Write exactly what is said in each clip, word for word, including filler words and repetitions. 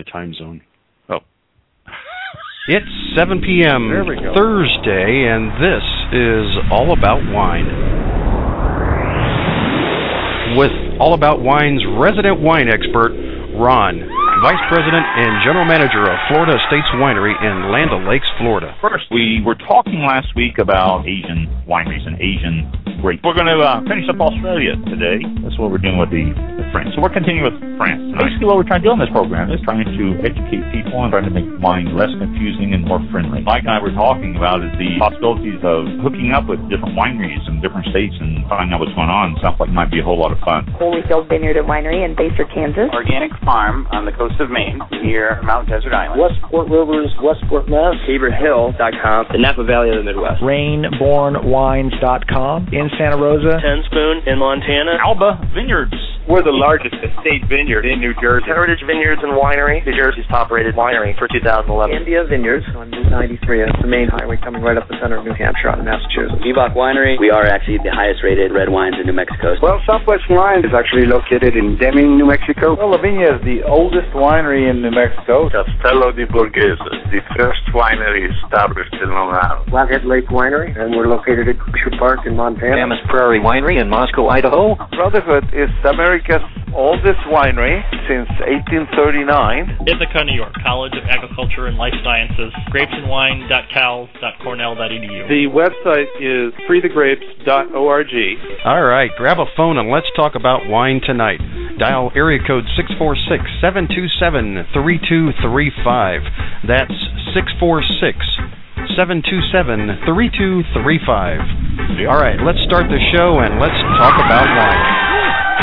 the time zone. Oh. It's seven p.m. Thursday, and this is All About Wine. With All About Wine's resident wine expert, Ron, Vice President and General Manager of Florida Estates Winery in Land O'Lakes, Florida. First, we were talking last week about Asian wineries and Asian grapes. We're going to uh, finish up Australia today. That's what we're doing with the, the France. So we're continuing with France. Basically, what we're trying to do on this program is trying to educate people and trying to make wine less confusing and more friendly. Mike and I were talking about is the possibilities of hooking up with different wineries in different states and finding out what's going on. Sounds like it might be a whole lot of fun. Holyfield Vineyard and Winery in Basehor, Kansas. Organic Farm on the coast of Maine near Mount Desert Island. Westport Rivers, Westport, Mass. Tabor Hill dot com. The Napa Valley of the Midwest. Rainborn Wines dot com in Santa Rosa. Ten Spoon in Montana. Alba Vineyards. We're the largest estate vineyard in New Jersey. Heritage Vineyards and Winery, New Jersey's top-rated winery for two thousand eleven. India Vineyards on Route ninety-three. That's the main highway coming right up the center of New Hampshire out of Massachusetts. Ebach Winery, we are actually the highest-rated red wines in New Mexico. Well, Southwest Wine is actually located in Deming, New Mexico. Well, La Viña is the oldest winery in New Mexico. Castello di Borghese, the first winery established in Long Island. Flathead Lake Winery, and we're located at Glacier Park in Montana. Mammoth Prairie Winery in Moscow, Idaho. Rutherford is America's oldest winery since eighteen thirty-nine. Ithaca, New York, College of Agriculture and Life Sciences, grapes and wine dot cal dot cornell dot e d u. The website is free the grapes dot org. All right, grab a phone and let's talk about wine tonight. Dial area code six four six, seven two seven, three two three five. That's six four six, seven two seven, three two three five. All right, let's start the show and let's talk about wine.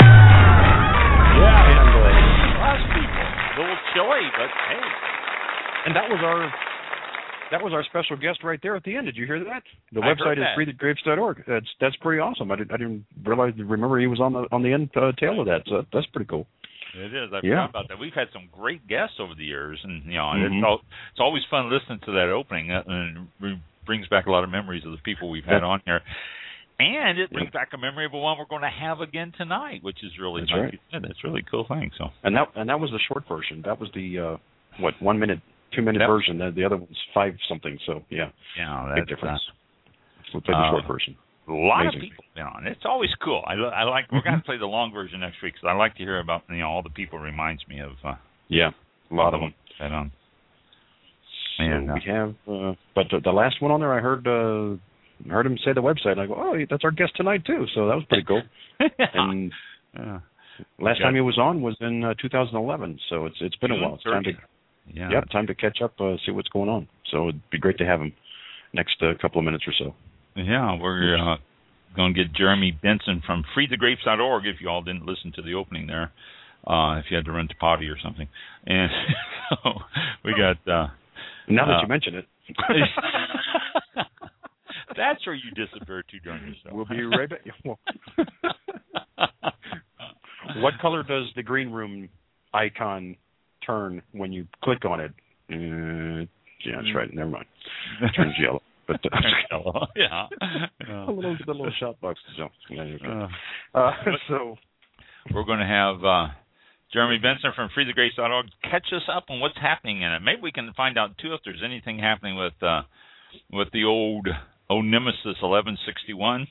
Yeah, and uh, last people. A little chilly, but hey. And that was our that was our special guest right there at the end. Did you hear that? The I website is free the grapes dot org. That's that's pretty awesome. I didn't I didn't realize remember he was on the on the end uh, tail of that. So that's pretty cool. It is. I yeah. forgot about that. We've had some great guests over the years, and you know, mm-hmm. it's, all, it's always fun listening to that opening, uh, and it brings back a lot of memories of the people we've had yeah. on here. And it brings yeah. back a memory of one we're going to have again tonight, which is really that's like right. you said, that's really cool thing. So and that and that was the short version. That was the uh, what one minute, two minute yep. version. The, the other one's five something. So yeah, yeah, that's big difference. Uh, we'll play the uh, short version. A lot Amazing. of people been on. It's always cool. I, I like. We're going to play the long version next week because I like to hear about you know all the people. It reminds me of. Uh, yeah, a lot of them. That on. So and, uh, we have, uh, but the, the last one on there, I heard. Uh, I heard him say the website, and I go, oh, that's our guest tonight, too. So that was pretty cool. And yeah. last time he was on was in uh, two thousand eleven, so it's it's been June a while. It's time to, yeah. yeah, time to catch up, uh, see what's going on. So it'd be great to have him next uh, couple of minutes or so. Yeah, we're uh, going to get Jeremy Benson from free the grapes dot org if you all didn't listen to the opening there, uh, if you had to run to potty or something. And so we got... Uh, now that uh, you mention it... That's where you disappear to during the show. We'll be right back. What color does the green room icon turn when you click on it? Uh, yeah, that's right. Never mind. It turns yellow. But uh, yellow. Yeah. yeah. A little, the little shot box. So, yeah, okay. uh, uh, so we're going to have uh, Jeremy Benson from free the grapes dot org catch us up on what's happening in it. Maybe we can find out too if there's anything happening with uh, with the old. Oh, Nemesis eleven sixty-one.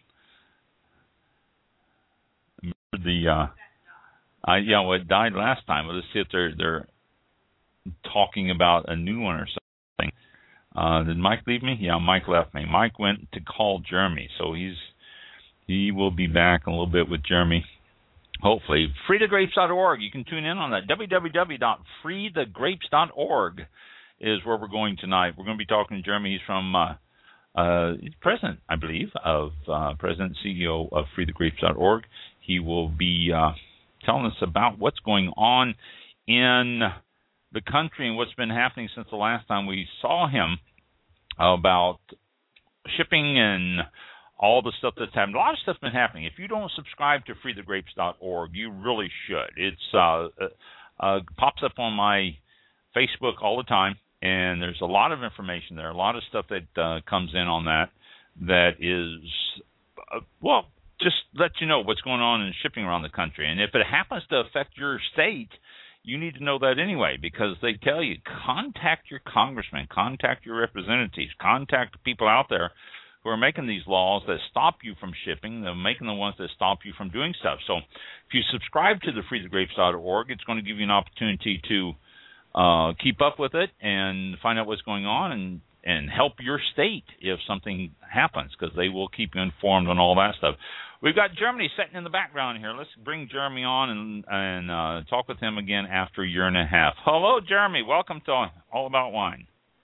Remember the, uh, I yeah, well, it died last time. Let's see if they're they're talking about a new one or something. Uh, did Mike leave me? Yeah, Mike left me. Mike went to call Jeremy, so he's he will be back in a little bit with Jeremy. Hopefully, free the grapes dot org. You can tune in on that. w w w dot free the grapes dot org is where we're going tonight. We're going to be talking to Jeremy. He's from. Uh, Uh, president, I believe, of uh, President C E O of free the grapes dot org. He will be uh, telling us about what's going on in the country and what's been happening since the last time we saw him about shipping and all the stuff that's happened. A lot of stuff's been happening. If you don't subscribe to free the grapes dot org, you really should. It's uh, uh, pops up on my Facebook all the time. And there's a lot of information there, a lot of stuff that uh, comes in on that that is, uh, well, just let you know what's going on in shipping around the country. And if it happens to affect your state, you need to know that anyway, because they tell you, contact your congressman, contact your representatives, contact the people out there who are making these laws that stop you from shipping. They're making the ones that stop you from doing stuff. So if you subscribe to the free the grapes dot org, it's going to give you an opportunity to uh, keep up with it and find out what's going on and, and help your state if something happens, because they will keep you informed on all that stuff. We've got Jeremy sitting in the background here. Let's bring Jeremy on and, and uh, talk with him again after a year and a half. Hello, Jeremy. Welcome to All About Wine.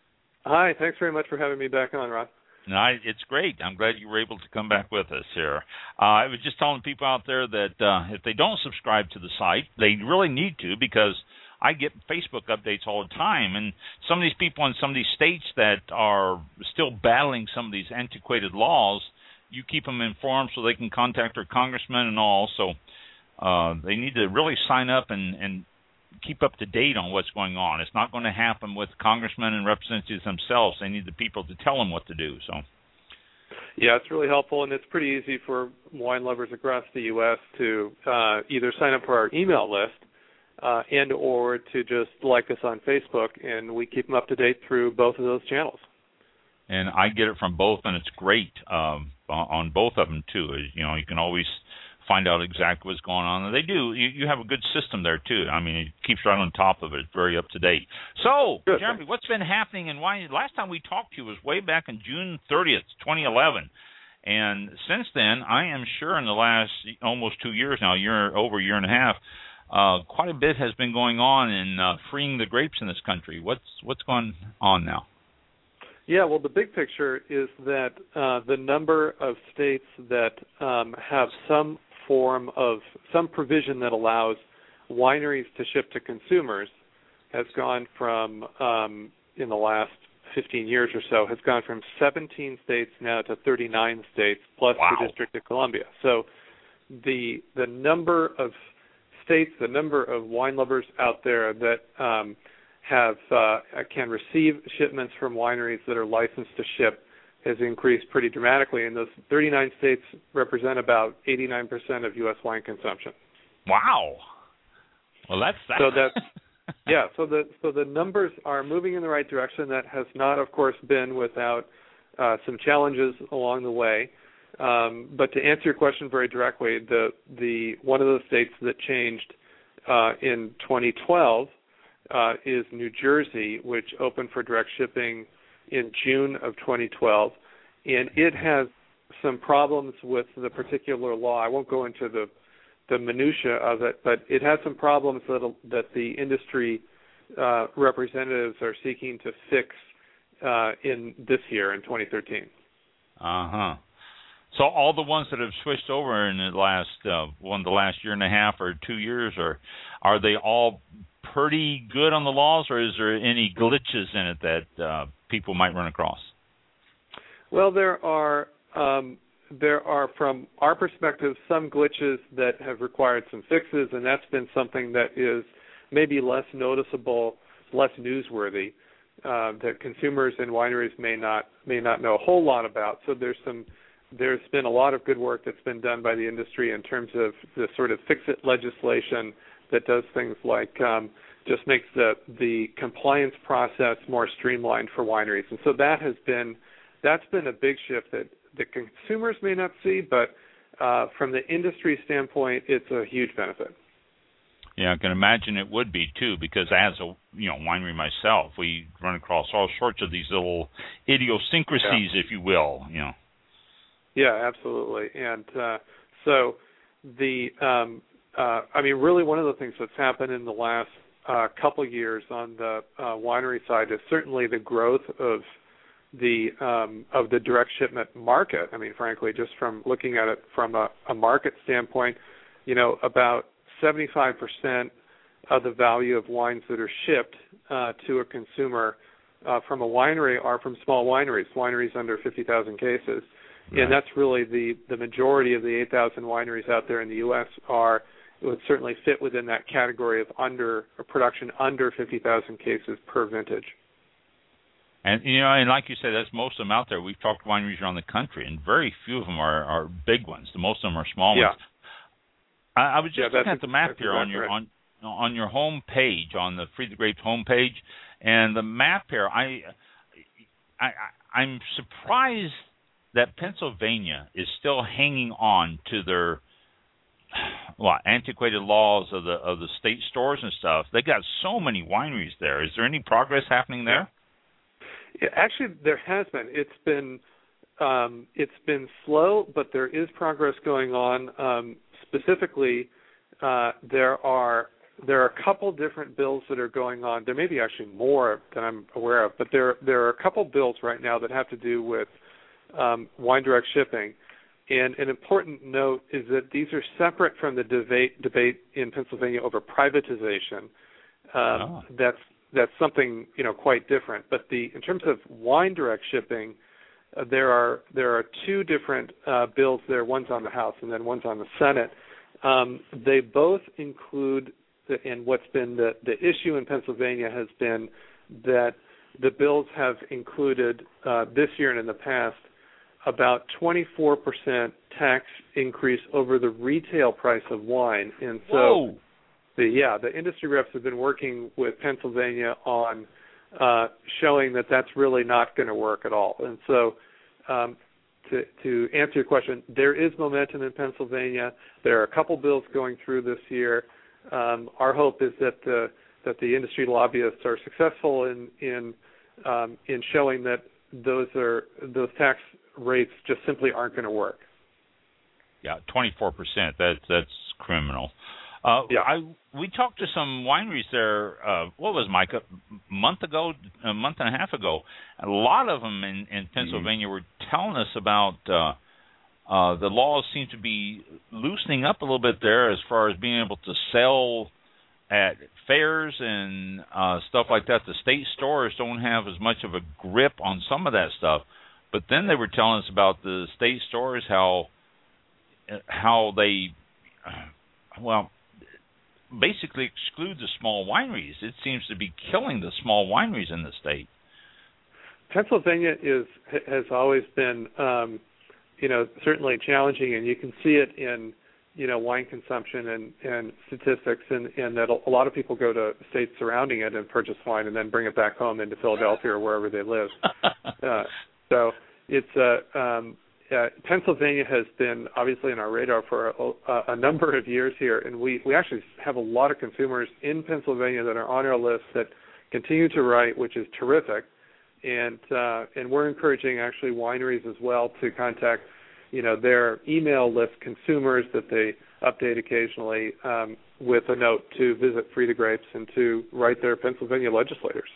Hi. Thanks very much for having me back on, Rod. No, I, it's great. I'm glad you were able to come back with us here. Uh, I was just telling people out there that uh, if they don't subscribe to the site, they really need to, because I get Facebook updates all the time, and some of these people in some of these states that are still battling some of these antiquated laws, you keep them informed so they can contact their congressman and all. So uh, they need to really sign up and, and keep up to date on what's going on. It's not going to happen with congressmen and representatives themselves. They need the people to tell them what to do. So, yeah, it's really helpful, and it's pretty easy for wine lovers across the U S to uh, either sign up for our email list uh, and or to just like us on Facebook, and we keep them up to date through both of those channels. And I get it from both, and it's great um, on both of them, too. You know, you can always find out exactly what's going on. And they do. You, you have a good system there, too. I mean, it keeps right on top of it. It's very up to date. So, Good. Jeremy, what's been happening and why? Last time we talked to you was way back in June thirtieth, twenty eleven. And since then, I am sure in the last almost two years now, year over a year and a half, uh, quite a bit has been going on in uh, freeing the grapes in this country. What's what's going on now? Yeah, well, the big picture is that uh, the number of states that um, have some form of, some provision that allows wineries to ship to consumers has gone from, um, in the last fifteen years or so, has gone from seventeen states now to thirty-nine states, plus wow. the District of Columbia. So the the number of states, the number of wine lovers out there that um, have uh, can receive shipments from wineries that are licensed to ship has increased pretty dramatically, and those thirty-nine states represent about eighty-nine percent of U S wine consumption. Wow. Well, that's that. So that's yeah. So the so the numbers are moving in the right direction. That has not, of course, been without uh, some challenges along the way. Um, but to answer your question very directly, the the one of the states that changed uh, in twenty twelve. Uh, is New Jersey, which opened for direct shipping in June of twenty twelve, and it has some problems with the particular law. I won't go into the the minutia of it, but it has some problems that that the industry uh, representatives are seeking to fix uh, in this year, in twenty thirteen. Uh huh. So all the ones that have switched over in the last uh, one, the last year and a half or two years, are are they all pretty good on the laws, or is there any glitches in it that uh, people might run across? Well, there are um, there are, from our perspective, some glitches that have required some fixes, and that's been something that is maybe less noticeable, less newsworthy, uh, that consumers and wineries may not may not know a whole lot about. So there's some there's been a lot of good work that's been done by the industry in terms of the sort of fix-it legislation that does things like um, just makes the the compliance process more streamlined for wineries, and so that has been that's been a big shift that the consumers may not see, but uh, from the industry standpoint, it's a huge benefit. Yeah, I can imagine it would be too, because as a you know winery myself, we run across all sorts of these little idiosyncrasies, yeah. if you will. You know. Yeah, absolutely, and uh, so the. Um, Uh, I mean, really, one of the things that's happened in the last uh, couple years on the uh, winery side is certainly the growth of the um, of the direct shipment market. I mean, frankly, just from looking at it from a, a market standpoint, you know, about seventy-five percent of the value of wines that are shipped uh, to a consumer uh, from a winery are from small wineries, wineries under fifty thousand cases. Right. And that's really the, the majority of the eight thousand wineries out there in the U S are. It would certainly fit within that category of under or production under fifty thousand cases per vintage. And, you know, and like you said, that's most of them out there. We've talked to wineries around the country, and very few of them are, are big ones. The most of them are small yeah. ones. I, I was just yeah, looking at the map here on your right. on on your home page, on the Free the Grapes home page, and the map here. I, I, I'm surprised that Pennsylvania is still hanging on to their well, antiquated laws of the of the state stores and stuff. They got so many wineries there. Is there any progress happening there? Yeah, actually, there has been. It's been um, it's been slow, but there is progress going on. Um, specifically, uh, there are there are a couple different bills that are going on. There may be actually more than I'm aware of, but there there are a couple bills right now that have to do with um, wine direct shipping. And an important note is that these are separate from the debate debate in Pennsylvania over privatization. Um, oh. That's that's something you know quite different. But the in terms of wine direct shipping, uh, there are there are two different uh, bills there. One's on the House and then one's on the Senate. Um, they both include, the, and what's been the the issue in Pennsylvania has been that the bills have included uh, this year and in the past about twenty-four percent tax increase over the retail price of wine. And so, Whoa. the yeah, the industry reps have been working with Pennsylvania on uh, showing that that's really not going to work at all. And so, um, to, to answer your question, there is momentum in Pennsylvania. There are a couple bills going through this year. Um, our hope is that the that the industry lobbyists are successful in in um, in showing that those are those tax rates just simply aren't going to work. Yeah, twenty-four percent. That's that's criminal. Uh, yeah. I we talked to some wineries there. Uh, what was Mike a month ago, a month and a half ago? A lot of them in, in Pennsylvania mm-hmm. were telling us about uh, uh, the laws seem to be loosening up a little bit there as far as being able to sell at fairs and uh, stuff like that. The state stores don't have as much of a grip on some of that stuff. But then they were telling us about the state stores, how how they, well, basically exclude the small wineries. It seems to be killing the small wineries in the state. Pennsylvania is has always been, um, you know, certainly challenging, and you can see it in, you know, wine consumption and, and statistics, and, and that a lot of people go to states surrounding it and purchase wine and then bring it back home into Philadelphia or wherever they live. uh, so it's uh, um, uh, Pennsylvania has been obviously on our radar for a, a number of years here, and we, we actually have a lot of consumers in Pennsylvania that are on our list that continue to write, which is terrific. And uh, and we're encouraging actually wineries as well to contact, you know, their email list consumers that they update occasionally um, with a note to visit Free the Grapes and to write their Pennsylvania legislators.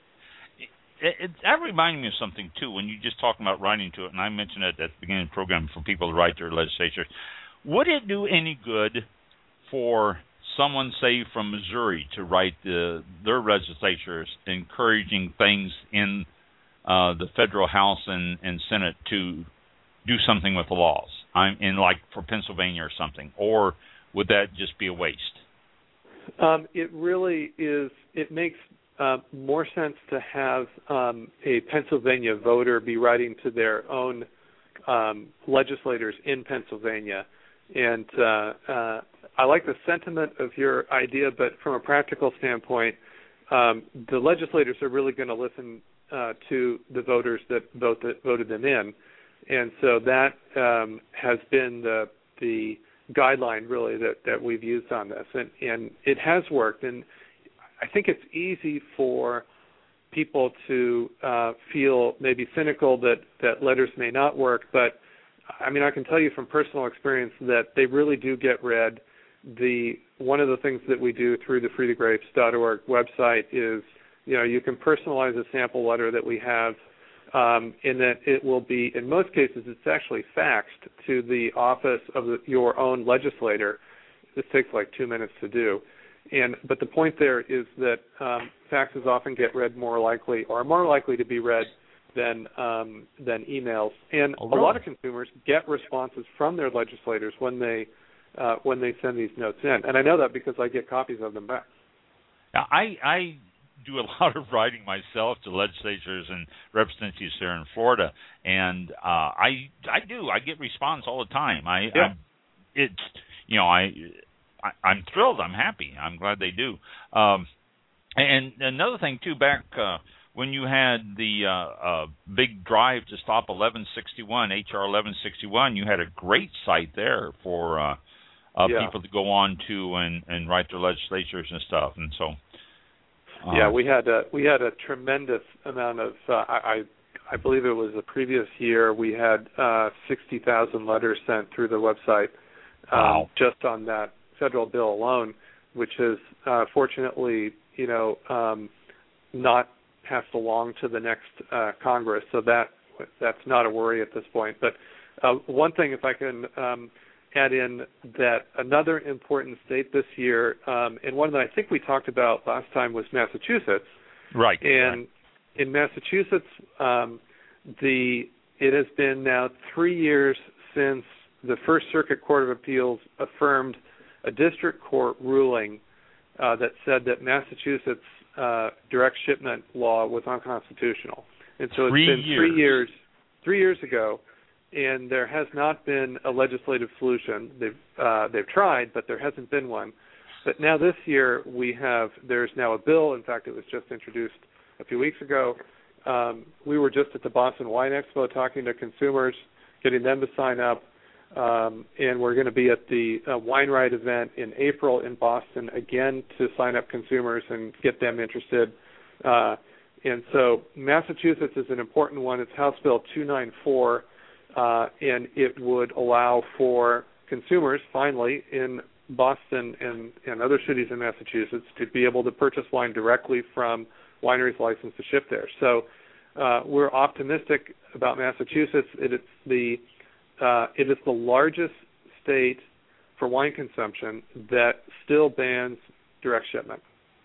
It, it, that reminded me of something, too, when you just talking about writing to it, and I mentioned it at the beginning of the program for people to write their legislatures. Would it do any good for someone, say, from Missouri to write the, their legislatures encouraging things in uh, the federal House and, and Senate to do something with the laws, I'm in like for Pennsylvania or something, or would that just be a waste? Um, it really is. It makes uh, more sense to have um, a Pennsylvania voter be writing to their own um, legislators in Pennsylvania. And uh, uh, I like the sentiment of your idea, but from a practical standpoint, um, the legislators are really going to listen uh, to the voters that vote that voted them in. And so that um, has been the the guideline really that, that we've used on this, and, and it has worked. And I think it's easy for people to uh, feel maybe cynical that, that letters may not work, but I mean I can tell you from personal experience that they really do get read. The one of the things that we do through the free the grapes dot org website is, you know, you can personalize a sample letter that we have. Um, in that it will be, in most cases, it's actually faxed to the office of the, your own legislator. This takes like two minutes to do. And but the point there is that um, faxes often get read more likely, or are more likely to be read than um, than emails. And oh, really? a lot of consumers get responses from their legislators when they uh, when they send these notes in. And I know that because I get copies of them back. Now, I I. do a lot of writing myself to legislatures and representatives here in Florida, and uh, I I do I get response all the time. I, yeah. I it's you know I I, I'm thrilled. I'm happy. I'm glad they do. Um, and another thing too, back uh, when you had the uh, uh, big drive to stop eleven sixty-one, H R eleven sixty-one, you had a great site there for uh, uh, yeah. people to go on to and, and write their legislatures and stuff. And so, uh, yeah, we had a, we had a tremendous amount of. Uh, I I believe it was the previous year we had uh, sixty thousand letters sent through the website um, wow. just on that federal bill alone, which is uh, fortunately, you know, um, not passed along to the next uh, Congress. So that that's not a worry at this point. But uh, one thing, if I can um, add in, that another important state this year, um, and one that I think we talked about last time, was Massachusetts. Right. And right. in Massachusetts, um, the it has been now three years since the First Circuit Court of Appeals affirmed a district court ruling uh, that said that Massachusetts uh, direct shipment law was unconstitutional. And so three it's been years. three years, three years ago, and there has not been a legislative solution. They've uh, they've tried, but there hasn't been one. But now this year we have there's now a bill. In fact, it was just introduced a few weeks ago. Um, we were just at the Boston Wine Expo talking to consumers, getting them to sign up, um, and we're going to be at the uh, Wine Riot event in April in Boston again to sign up consumers and get them interested. Uh, and so Massachusetts is an important one. It's House Bill two ninety-four, uh, and it would allow for consumers finally in Boston and, and other cities in Massachusetts to be able to purchase wine directly from wineries licensed to ship there. So uh, we're optimistic about Massachusetts. It is the uh, it is the largest state for wine consumption that still bans direct shipment.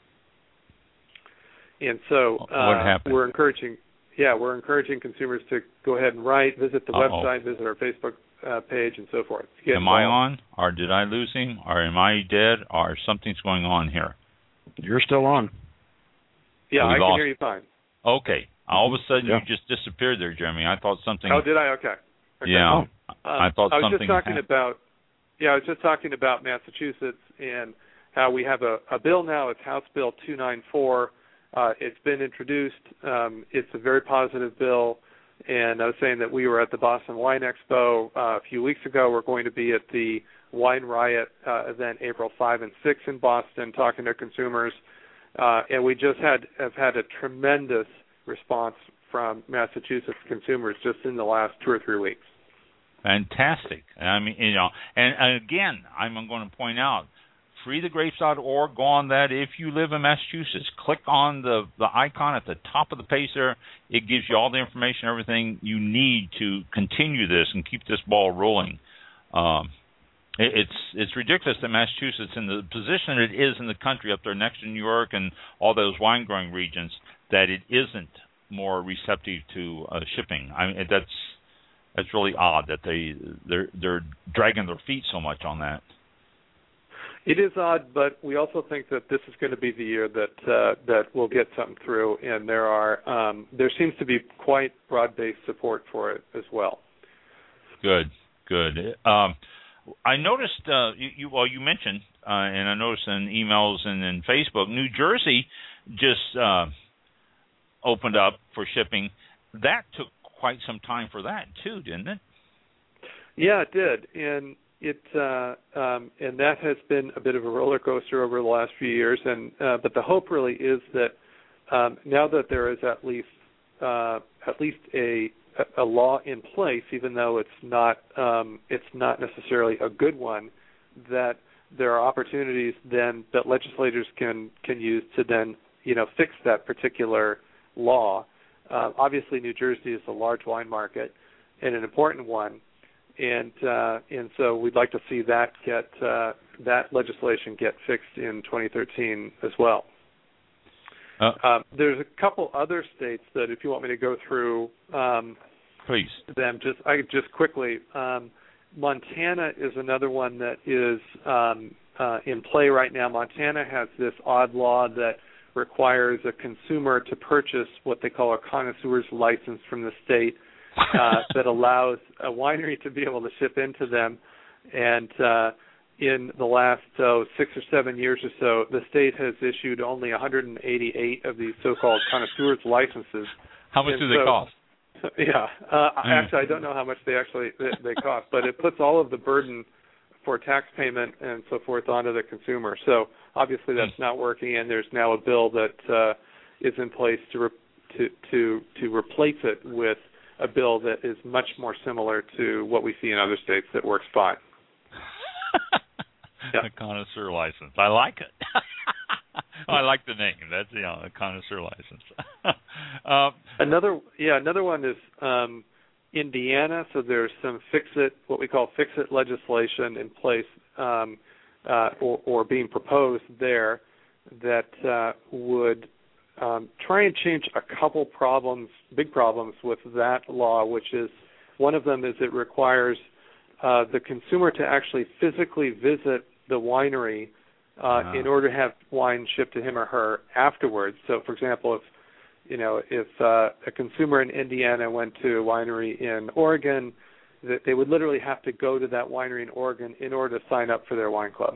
And so uh, we're encouraging, yeah, we're encouraging consumers to go ahead and write, visit the Uh-oh. website, visit our Facebook uh, page, and so forth. Am involved. I on, or did I lose him, or am I dead, or something's going on here? You're still on. Yeah, we I lost. can hear you fine. Okay. All of a sudden, yeah. you just disappeared there, Jeremy. I thought something. Oh, did I? Okay. okay. Yeah. Oh. I thought I was something just talking happened. about. Yeah, I was just talking about Massachusetts and how we have a, a bill now. It's House Bill two ninety-four. Uh, it's been introduced. Um, it's a very positive bill. And I was saying that we were at the Boston Wine Expo uh, a few weeks ago. We're going to be at the Wine Riot uh, event April fifth and sixth in Boston, talking to consumers. Uh, and we just had have had a tremendous response from Massachusetts consumers just in the last two or three weeks. Fantastic. I mean, you know, and, and again, I'm going to point out, free the grapes dot org, go on that. If you live in Massachusetts, click on the, the icon at the top of the page there. It gives you all the information, everything you need to continue this and keep this ball rolling. Um, it, it's it's ridiculous that Massachusetts, in the position it is in the country up there next to New York and all those wine-growing regions, that it isn't more receptive to uh, shipping. I mean, that's that's really odd that they they're they're dragging their feet so much on that. It is odd, but we also think that this is going to be the year that uh, that we'll get something through, and there are um, there seems to be quite broad-based support for it as well. Good, good. Um, I noticed uh, you, you well you mentioned, uh, and I noticed in emails and in Facebook, New Jersey just uh, opened up for shipping. That took quite some time for that too, didn't it? Yeah, it did, and. It uh, um, and that has been a bit of a roller coaster over the last few years, and uh, but the hope really is that um, now that there is at least uh, at least a a law in place, even though it's not um, it's not necessarily a good one, that there are opportunities then that legislators can can use to then you know fix that particular law. Uh, obviously, New Jersey is a large wine market and an important one. And uh, and so we'd like to see that get uh, that legislation get fixed in twenty thirteen as well. Uh, uh, there's a couple other states that, if you want me to go through, um, please. Them just I just quickly. Um, Montana is another one that is um, uh, in play right now. Montana has this odd law that requires a consumer to purchase what they call a connoisseur's license from the state. uh, that allows a winery to be able to ship into them, and uh, in the last uh, six or seven years or so, the state has issued only one hundred eighty-eight of these so-called connoisseurs licenses. How much and do they so, cost? Yeah, uh, mm. actually, I don't know how much they actually they, they cost, but it puts all of the burden for tax payment and so forth onto the consumer. So obviously, that's mm. not working, and there's now a bill that uh, is in place to re- to to to replace it with a bill that is much more similar to what we see in other states that works fine. Yeah. A connoisseur license. I like it. Oh, I like the name. That's you know, a connoisseur license. uh, another, yeah, another one is um, Indiana. So there's some fix-it, what we call fix-it legislation in place, um, uh, or, or being proposed there that uh, would um, try and change a couple problems, big problems with that law. Which is one of them is it requires uh, the consumer to actually physically visit the winery Uh, wow. in order to have wine shipped to him or her afterwards. So, for example, if you know if uh, a consumer in Indiana went to a winery in Oregon, that they would literally have to go to that winery in Oregon in order to sign up for their wine club.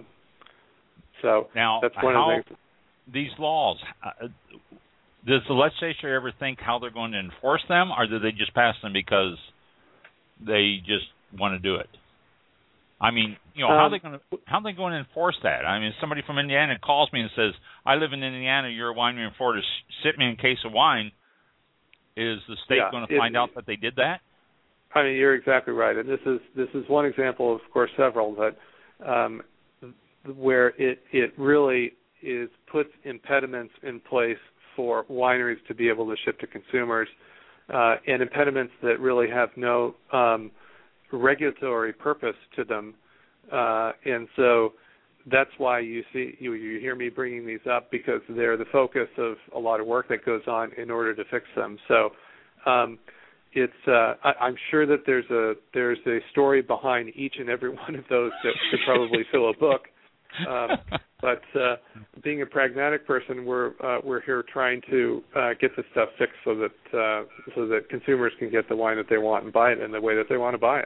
So now, that's one how, of the things. These laws, uh, does the legislature ever think how they're going to enforce them, or do they just pass them because they just want to do it? I mean, you know, how um, are they going to how are they going to enforce that? I mean, if somebody from Indiana calls me and says, "I live in Indiana, you're a winery in Florida, ship me a case of wine," is the state yeah, going to it, find out that they did that? I mean, you're exactly right, and this is this is one example, of course, several, but um, where it it really is puts impediments in place for wineries to be able to ship to consumers, uh, and impediments that really have no um, regulatory purpose to them, uh, and so that's why you see you, you hear me bringing these up, because they're the focus of a lot of work that goes on in order to fix them. So um, it's uh, I, I'm sure that there's a there's a story behind each and every one of those that could probably fill a book. Um, but uh, being a pragmatic person, we're uh, we're here trying to uh, get this stuff fixed so that uh, so that consumers can get the wine that they want and buy it in the way that they want to buy it.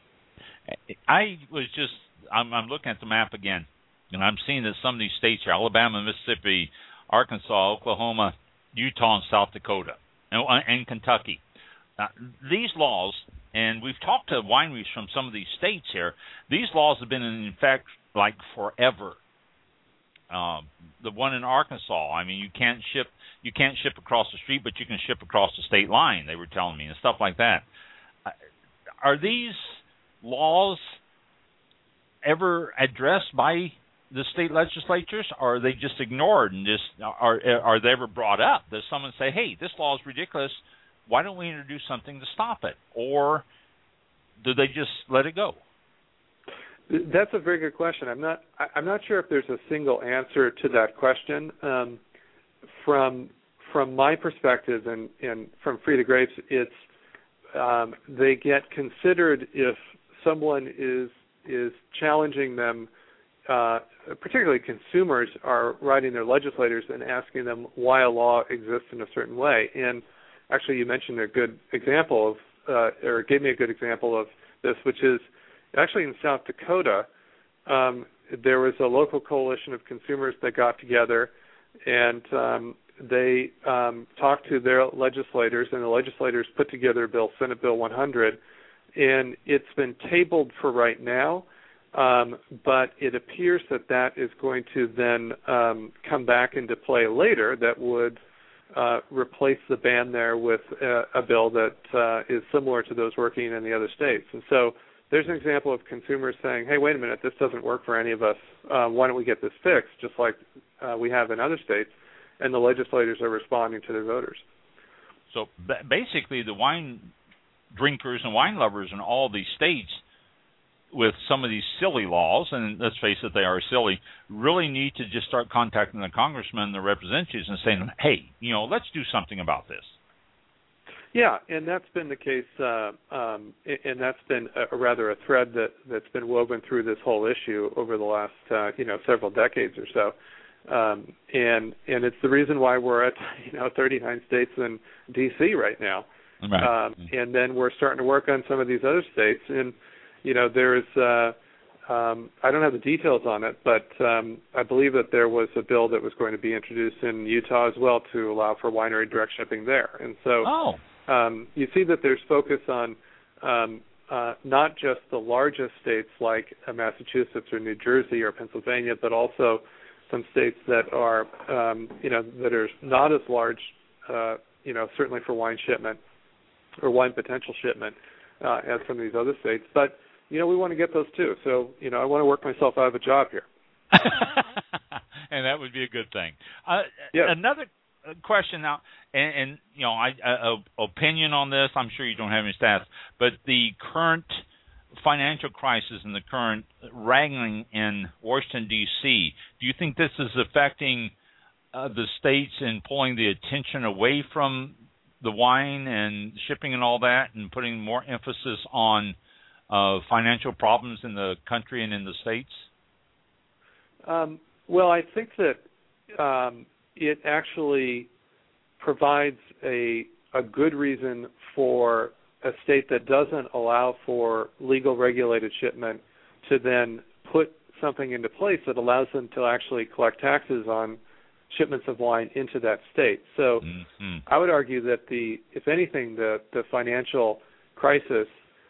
I was just, I'm, I'm looking at the map again, and I'm seeing that some of these states are Alabama, Mississippi, Arkansas, Oklahoma, Utah, and South Dakota, and, and Kentucky. Uh, these laws, and we've talked to wineries from some of these states here, these laws have been in effect like forever. Um, the one in Arkansas, I mean, you can't ship you can't ship across the street, but you can ship across the state line, they were telling me, and stuff like that. Uh, are these laws ever addressed by the state legislatures, or are they just ignored and just are are they ever brought up? Does someone say, "Hey, this law is ridiculous. Why don't we introduce something to stop it?" Or do they just let it go? That's a very good question. I'm not I'm not sure if there's a single answer to that question. Um, from from my perspective and, and from Free the Grapes, it's um, they get considered if someone is is challenging them, uh, particularly consumers are writing their legislators and asking them why a law exists in a certain way. And actually, you mentioned a good example of, uh, or gave me a good example of this, which is actually in South Dakota, um, there was a local coalition of consumers that got together, and um, they um, talked to their legislators, and the legislators put together a bill, Senate Bill one hundred, and it's been tabled for right now, um, but it appears that that is going to then um, come back into play later that would uh, replace the ban there with a, a bill that uh, is similar to those working in the other states. And so there's an example of consumers saying, hey, wait a minute, this doesn't work for any of us. Uh, why don't we get this fixed, just like uh, we have in other states, and the legislators are responding to their voters. So basically the wine drinkers and wine lovers in all these states with some of these silly laws, and let's face it, they are silly, really need to just start contacting the congressmen and the representatives and saying, hey, you know, let's do something about this. Yeah, and that's been the case, uh, um, and that's been a, a rather a thread that, that's been woven through this whole issue over the last, uh, you know, several decades or so. Um, and and it's the reason why we're at, you know, thirty-nine states in D C right now. Right. Um, and then we're starting to work on some of these other states. And, you know, there's uh, um, I don't have the details on it, but um, I believe that there was a bill that was going to be introduced in Utah as well to allow for winery direct shipping there. And so oh. um, you see that there's focus on um, uh, not just the largest states like uh, Massachusetts or New Jersey or Pennsylvania, but also some states that are, um, you know, that are not as large, uh, you know, certainly for wine shipment or wine potential shipment uh, as some of these other states. But, you know, we want to get those too. So, you know, I want to work myself out of a job here. And that would be a good thing. Uh, yes. Another question now, and, and you know, I, uh, opinion on this, I'm sure you don't have any stats, but the current financial crisis and the current wrangling in Washington, D C, do you think this is affecting uh, the states in pulling the attention away from the wine and shipping and all that and putting more emphasis on uh, financial problems in the country and in the states? Um, well, I think that um, it actually provides a a good reason for a state that doesn't allow for legal regulated shipment to then put something into place that allows them to actually collect taxes on shipments of wine into that state. So mm-hmm. I would argue that the, if anything, the, the financial crisis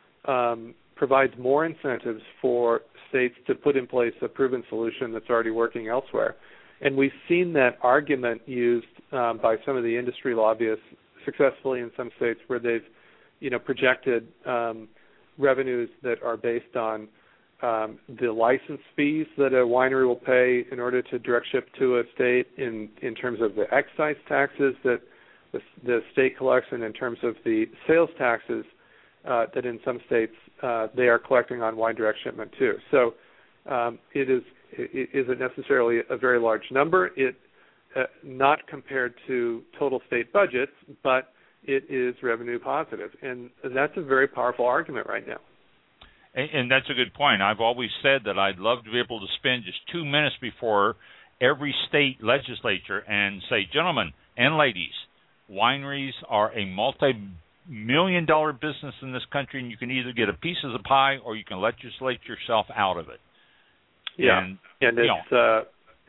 um, provides more incentives for states to put in place a proven solution that's already working elsewhere. And we've seen that argument used um, by some of the industry lobbyists successfully in some states where they've, you know, projected um, revenues that are based on um, the license fees that a winery will pay in order to direct ship to a state, in, in terms of the excise taxes that the, the state collects, and in terms of the sales taxes uh, that in some states uh, they are collecting on wine direct shipment too. So um, it is it isn't necessarily a very large number. It uh, not compared to total state budgets, but it is revenue positive, and that's a very powerful argument right now. And, and that's a good point. I've always said that I'd love to be able to spend just two minutes before every state legislature and say, gentlemen and ladies, wineries are a multi-million dollar business in this country, and you can either get a piece of the pie or you can legislate yourself out of it. Yeah, and, and it's, uh,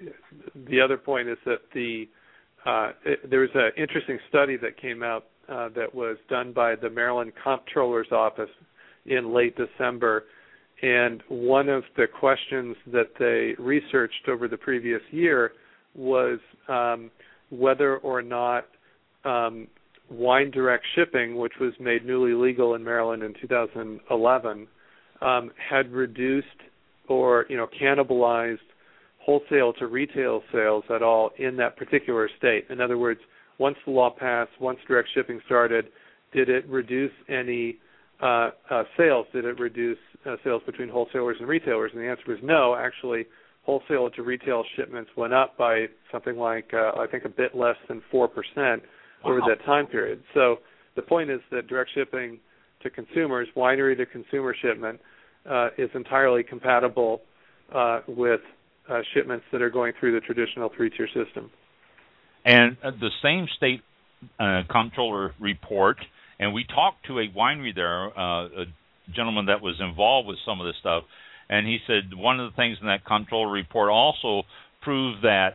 the other point is that the uh, it, there was an interesting study that came out Uh, that was done by the Maryland Comptroller's Office in late December, and one of the questions that they researched over the previous year was um, whether or not um, wine direct shipping, which was made newly legal in Maryland in two thousand eleven, um, had reduced or, you know, cannibalized wholesale to retail sales at all in that particular state. In other words, once the law passed, once direct shipping started, did it reduce any uh, uh, sales? Did it reduce uh, sales between wholesalers and retailers? And the answer was no. Actually, wholesale to retail shipments went up by something like, uh, I think, a bit less than four percent over wow. that time period. So the point is that direct shipping to consumers, winery to consumer shipment, uh, is entirely compatible uh, with uh, shipments that are going through the traditional three-tier system. And uh, the same state uh, comptroller report, and we talked to a winery there, uh, a gentleman that was involved with some of this stuff, and he said one of the things in that comptroller report also proved that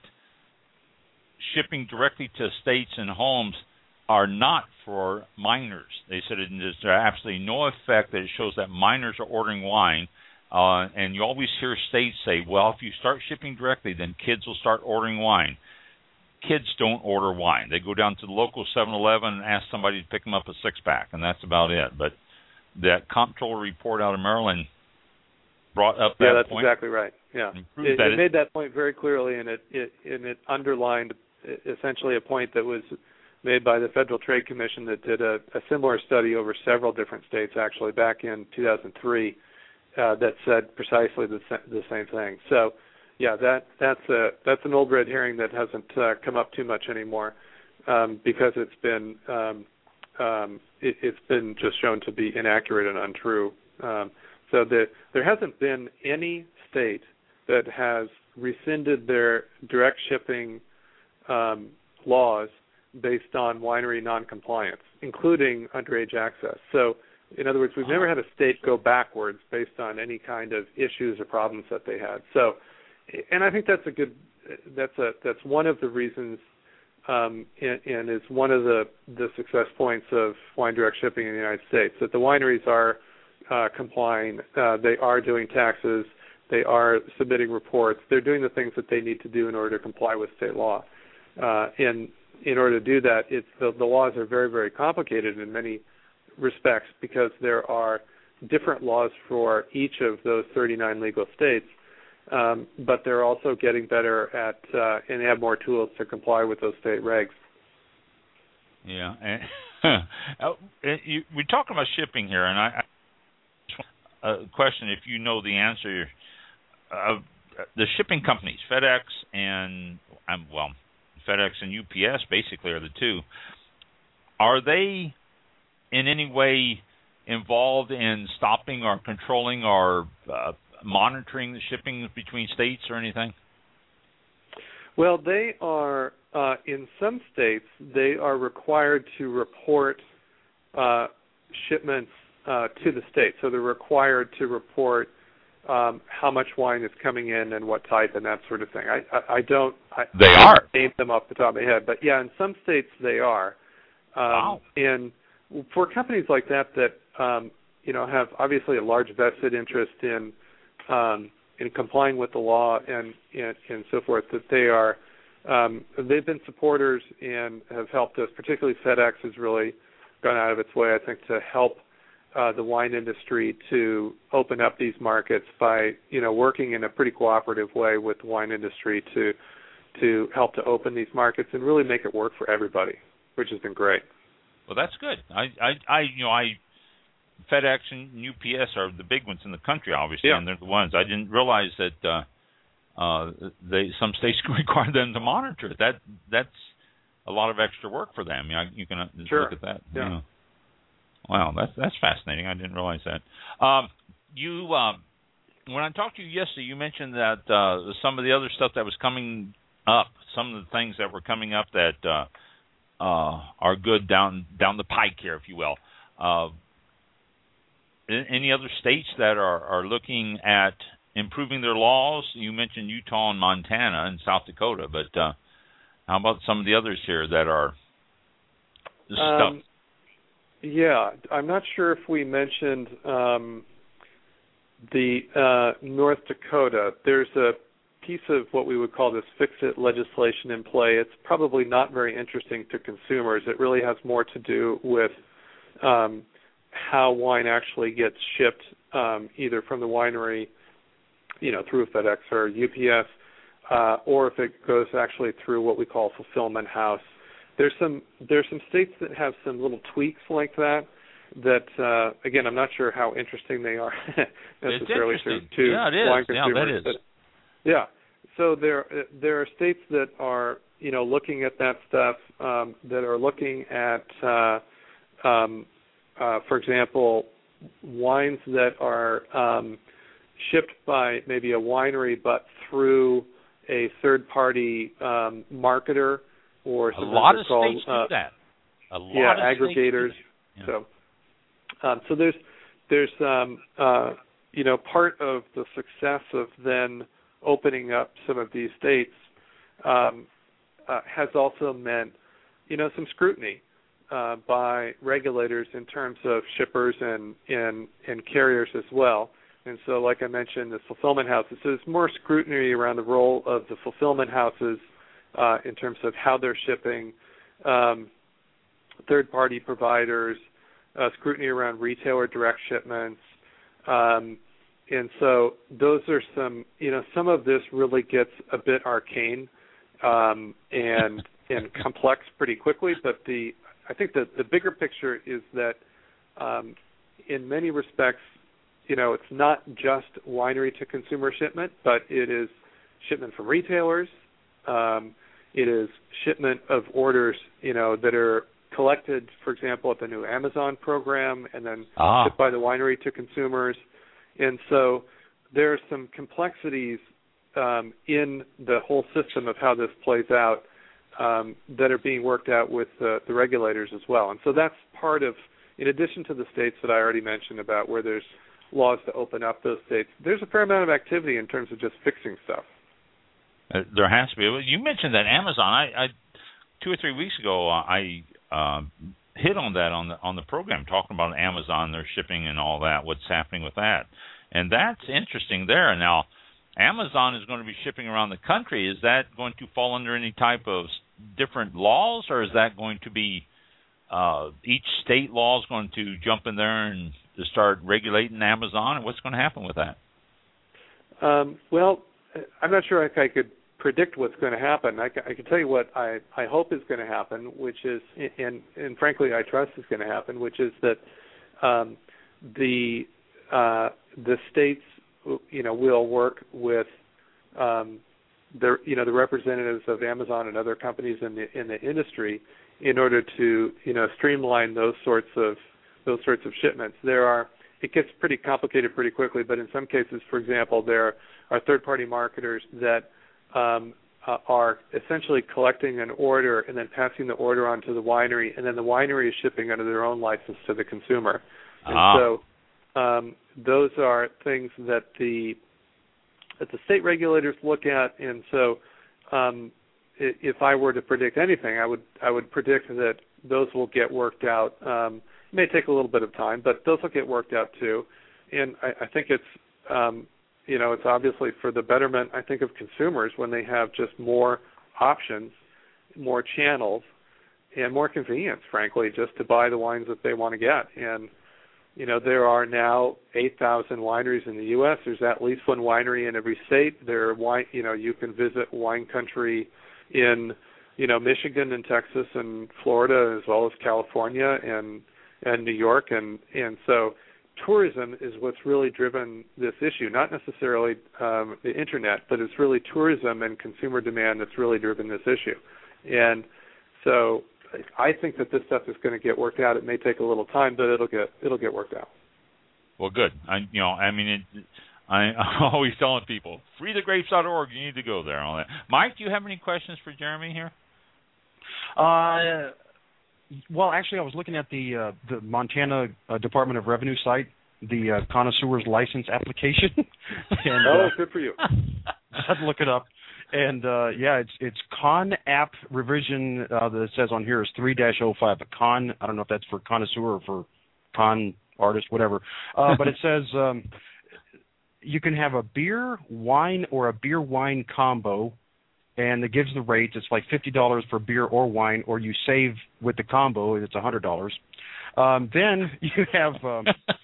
shipping directly to estates and homes are not for minors. They said it, there's absolutely no effect that it shows that minors are ordering wine. Uh, and you always hear states say, well, if you start shipping directly, then kids will start ordering wine. Kids don't order wine. They go down to the local seven eleven and ask somebody to pick them up a six-pack, and that's about it. But that comptroller report out of Maryland brought up that yeah, that's point. exactly right. Yeah, it, that it it made that point very clearly, and it, it and it underlined essentially a point that was made by the Federal Trade Commission that did a, a similar study over several different states, actually back in two thousand three, uh, that said precisely the, the same thing. So. Yeah, that that's a that's an old red herring that hasn't uh, come up too much anymore, um, because it's been um, um, it, it's been just shown to be inaccurate and untrue. Um, so the, there hasn't been any state that has rescinded their direct shipping um, laws based on winery noncompliance, including underage access. So In other words, we've never had a state go backwards based on any kind of issues or problems that they had. So, and I think that's a good, that's a that's one of the reasons, um, and, and is one of the, the success points of wine direct shipping in the United States, that the wineries are uh, complying, uh, they are doing taxes, they are submitting reports, they're doing the things that they need to do in order to comply with state law. Uh, and in order to do that, it's the, the laws are very, very complicated in many respects because there are different laws for each of those thirty-nine legal states, um, but they're also getting better at uh, and have more tools to comply with those state regs. Yeah, and, you, we're talking about shipping here, and I, I a question if you know the answer. Uh, the shipping companies, FedEx and um, well, FedEx and U P S basically are the two. Are they in any way involved in stopping or controlling or uh, monitoring the shipping between states or anything? Well, they are, uh, in some states, they are required to report uh, shipments uh, to the state. So they're required to report um, how much wine is coming in and what type and that sort of thing. I, I, I don't I, they I are. don't name them off the top of my head, but yeah, in some states they are. Um, wow. And for companies like that that um, you know have obviously a large vested interest in um, in complying with the law and, and and so forth, that they are um, they've been supporters and have helped us. Particularly FedEx has really gone out of its way, I think, to help uh, the wine industry to open up these markets by you know working in a pretty cooperative way with the wine industry to to help to open these markets and really make it work for everybody, which has been great. Well, that's good. I, I, I, you know, I, FedEx and U P S are the big ones in the country, obviously, yeah. and they're the ones. I didn't realize that uh, uh, they some states require them to monitor it. That that's a lot of extra work for them. You know, you can sure. look at that. Yeah. You know. Wow, that's that's fascinating. I didn't realize that. Um, you, um, when I talked to you yesterday, you mentioned that uh, some of the other stuff that was coming up, some of the things that were coming up that. Uh, Uh, are good down down the pike here, if you will. Uh, any other states that are, are looking at improving their laws? You mentioned Utah and Montana and South Dakota, but uh, how about some of the others here that are the stuff? Um, yeah, I'm not sure if we mentioned um, the uh, North Dakota. There's a piece of what we would call this fix-it legislation in play. It's probably not very interesting to consumers. It really has more to do with um, how wine actually gets shipped, um, either from the winery, you know, through FedEx or U P S, uh, or if it goes actually through what we call fulfillment house. There's some there's some states that have some little tweaks like that. That uh, again, I'm not sure how interesting they are necessarily to, to yeah, it is. wine consumers. Yeah, that is. But, yeah. So there there are states that are, you know, looking at that stuff, um, that are looking at, uh, um, uh, for example, wines that are um, shipped by maybe a winery but through a third-party um, marketer or a something lot of called, states do uh, that. A lot yeah, of aggregators. Yeah. So, um, so there's there's um, uh, you know, part of the success of then opening up some of these states um, uh, has also meant, you know, some scrutiny uh, by regulators in terms of shippers and, and and carriers as well. And so, like I mentioned, the fulfillment houses, so there's more scrutiny around the role of the fulfillment houses uh, in terms of how they're shipping, um, third-party providers, uh, scrutiny around retailer direct shipments. Um, And so those are some, you know, some of this really gets a bit arcane um, and and complex pretty quickly. But the I think that the bigger picture is that um, in many respects, you know, it's not just winery to consumer shipment, but it is shipment from retailers. Um, it is shipment of orders, you know, that are collected, for example, at the new Amazon program and then ah. shipped by the winery to consumers. And so there are some complexities um, in the whole system of how this plays out um, that are being worked out with uh, the regulators as well. And so that's part of, in addition to the states that I already mentioned about where there's laws to open up those states, there's a fair amount of activity in terms of just fixing stuff. Uh, there has to be. You mentioned that Amazon. I, I two or three weeks ago, uh, I uh, hit on that on the on the program, talking about Amazon, their shipping and all that. What's happening with that? And that's interesting there. Now, Amazon is going to be shipping around the country. Is that going to fall under any type of different laws, or is that going to be uh, each state law is going to jump in there and to start regulating Amazon? What's going to happen with that? Um, well, I'm not sure if I could predict what's going to happen. I can, I can tell you what I, I hope is going to happen, which is, and, and frankly I trust is going to happen, which is that um, the uh, the states, you know, will work with um, the you know the representatives of Amazon and other companies in the in the industry in order to you know streamline those sorts of those sorts of shipments. There are it gets pretty complicated pretty quickly, but in some cases, for example, there are third-party marketers that um, uh, are essentially collecting an order and then passing the order on to the winery, and then the winery is shipping under their own license to the consumer. And ah. so um, those are things that the that the state regulators look at, and so um, if I were to predict anything, I would I would predict that those will get worked out. Um, it may take a little bit of time, but those will get worked out too. And I, I think it's um, you know it's obviously for the betterment, I think, of consumers when they have just more options, more channels, and more convenience, frankly, just to buy the wines that they want to get. And you know, there are now eight thousand wineries in the U S There's at least one winery in every state. There are wine, you know, you can visit wine country in, you know, Michigan and Texas and Florida, as well as California and and New York, and and so tourism is what's really driven this issue. Not necessarily um, the internet, but it's really tourism and consumer demand that's really driven this issue. And so I think that this stuff is going to get worked out. It may take a little time, but it'll get it'll get worked out. Well, good. I, you know, I mean, it, I, I'm always telling people, free the grapes dot org. You need to go there. All that. Mike, do you have any questions for Jeremy here? Uh, well, actually, I was looking at the uh, the Montana uh, Department of Revenue site, the uh, connoisseur's license application. and, oh, uh, good for you. I had to look it up. And, uh, yeah, it's it's Con App revision uh, that it says on here is three dash oh five. But Con, I don't know if that's for connoisseur or for con artist, whatever. Uh, but it says um, you can have a beer, wine, or a beer-wine combo, and it gives the rates. It's like fifty dollars for beer or wine, or you save with the combo, it's one hundred dollars. Um, then you have um,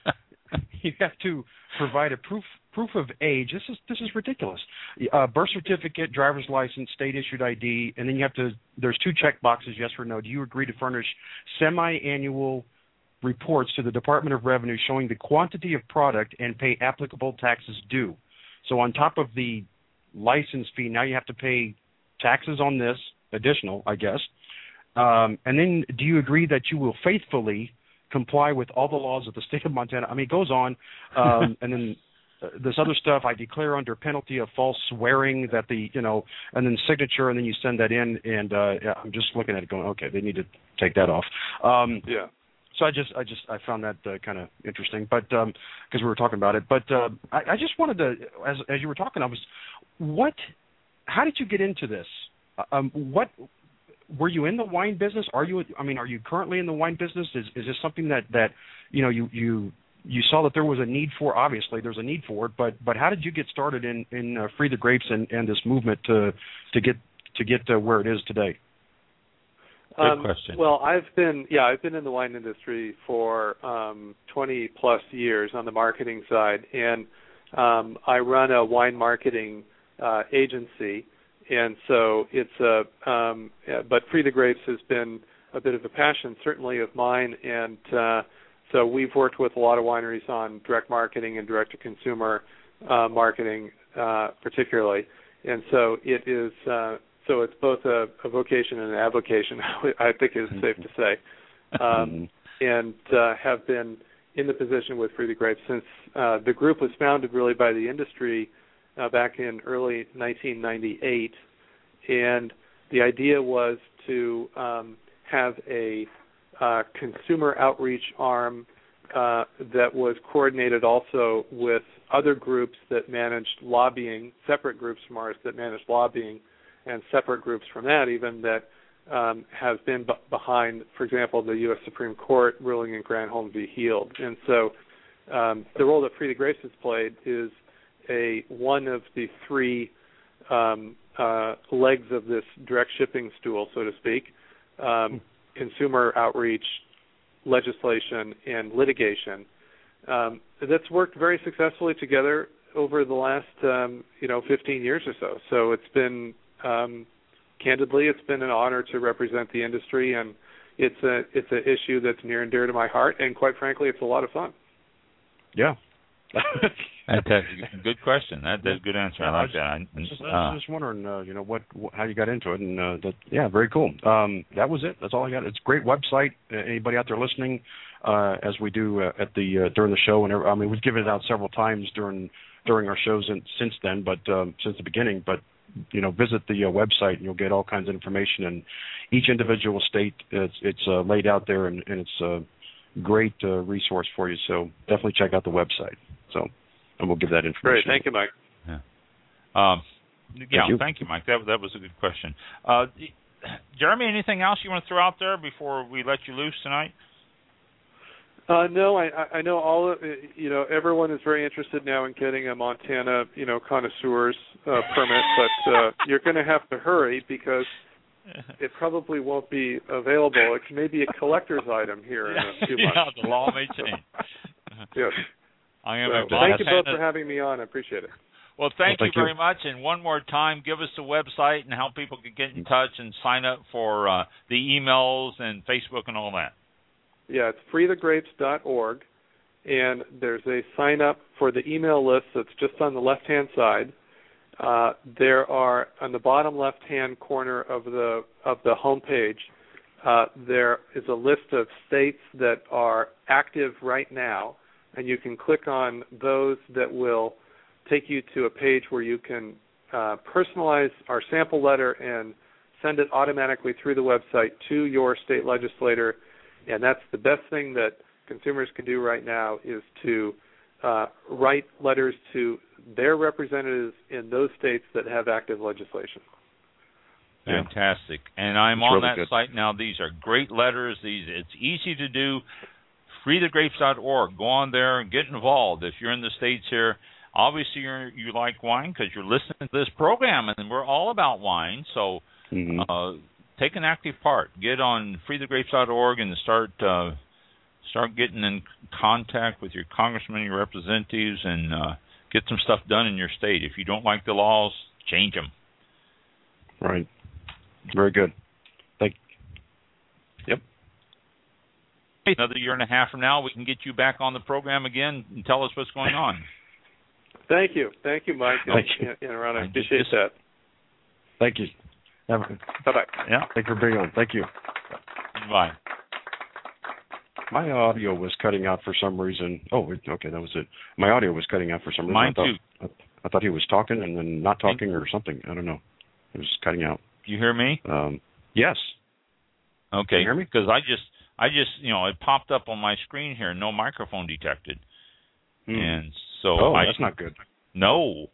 you have to provide a proof proof of age. This is this is ridiculous. Uh, birth certificate, driver's license, state issued I D, and then you have to. There's two check boxes: yes or no. Do you agree to furnish semi-annual reports to the Department of Revenue showing the quantity of product and pay applicable taxes due? So on top of the license fee, now you have to pay taxes on this, additional, I guess. Um, and then do you agree that you will faithfully comply with all the laws of the state of Montana? I mean, it goes on. Um, and then uh, this other stuff, I declare under penalty of false swearing that the, you know, and then signature, and then you send that in. And uh, yeah, I'm just looking at it going, okay, they need to take that off. Um, yeah. So I just, I just, I found that uh, kind of interesting, but because um, we were talking about it. But uh, I, I just wanted to, as as you were talking, I was, what, how did you get into this? Um, what were you in the wine business? Are you? I mean, are you currently in the wine business? Is is this something that, that you know you, you you saw that there was a need for? Obviously, there's a need for it. But but how did you get started in in uh, Free the Grapes and, and this movement to to get to get to where it is today? Good um, question. Well, I've been yeah I've been in the wine industry for um, twenty plus years on the marketing side, and um, I run a wine marketing uh, agency. And so it's a, um, but Free the Grapes has been a bit of a passion, certainly of mine. And uh, so we've worked with a lot of wineries on direct marketing and direct-to-consumer uh, marketing, uh, particularly. And so it is, uh, so it's both a, a vocation and an avocation, I think is safe to say. Um, and uh, have been in the position with Free the Grapes since uh, the group was founded really by the industry Uh, back in early nineteen ninety-eight, and the idea was to um, have a uh, consumer outreach arm uh, that was coordinated also with other groups that managed lobbying, separate groups from ours that managed lobbying, and separate groups from that even that um, have been b- behind, for example, the U S Supreme Court ruling in Granholm v. Heald. And so um, the role that Free the Grapes has played is a one of the three um, uh, legs of this direct shipping stool, so to speak, um, consumer outreach, legislation, and litigation. Um, that's worked very successfully together over the last, um, you know, fifteen years or so. So it's been, um, candidly, it's been an honor to represent the industry, and it's a it's an issue that's near and dear to my heart, and quite frankly, it's a lot of fun. Yeah. That's a good question. That, that's a good answer. I like that. I, I was just, uh, I was just wondering, uh, you know, what, what how you got into it, and uh, that, yeah, very cool. Um, that was it. That's all I got. It's a great website. Uh, anybody out there listening, uh, as we do uh, at the uh, during the show, and I mean, we've given it out several times during during our shows and since then, but um, since the beginning. But you know, visit the uh, website, and you'll get all kinds of information. And each individual state, it's it's uh, laid out there, and, and it's a great uh, resource for you. So definitely check out the website. So. And we'll give that information. Great, thank you, Mike. Yeah, um, yeah thank, you. thank you, Mike. That that was a good question. Uh, Jeremy, anything else you want to throw out there before we let you loose tonight? Uh, no, I, I know all of, you know, everyone is very interested now in getting a Montana, you know, connoisseur's uh, permit, but uh, you're going to have to hurry because it probably won't be available. It may be a collector's item here in a few months. Yeah, the law may change. Yes. I am so, thank you both for having me on. I appreciate it. Well, thank, well, you thank very you. much. And one more time, give us the website and how people can get in touch and sign up for uh, the emails and Facebook and all that. Yeah, it's free the grapes dot org, and there's a sign up for the email list that's just on the left-hand side. Uh, there are, on the bottom left-hand corner of the of the homepage, uh, there is a list of states that are active right now, and you can click on those that will take you to a page where you can uh, personalize our sample letter and send it automatically through the website to your state legislator. And that's the best thing that consumers can do right now is to uh, write letters to their representatives in those states that have active legislation. Fantastic. And I'm it's on really that good. site now. These are great letters. These It's easy to do. free the grapes dot org. Go on there and get involved. If you're in the States here, obviously you're, you like wine because you're listening to this program, and we're all about wine. So mm-hmm. uh, take an active part. Get on free the grapes dot org and start uh, start getting in contact with your congressmen, your representatives, and uh, get some stuff done in your state. If you don't like the laws, change them. Right. Very good. Thank you. Yep. Another year and a half from now, we can get you back on the program again and tell us what's going on. Thank you. Thank you, Mike. Thank you. And, and Ron, I I appreciate just, that. Thank you. Have a, Bye-bye. Yeah. Thank you for being on. Thank you. Bye. My audio was cutting out for some reason. Oh, okay, that was it. My audio was cutting out for some reason. Mine I thought, too. I, I thought he was talking and then not talking or something. I don't know. It was cutting out. You hear me? Um, yes. Okay. Can you hear me? Because I just, I just, you know, it popped up on my screen here, no microphone detected, Hmm. and so oh, I, that's not good. No,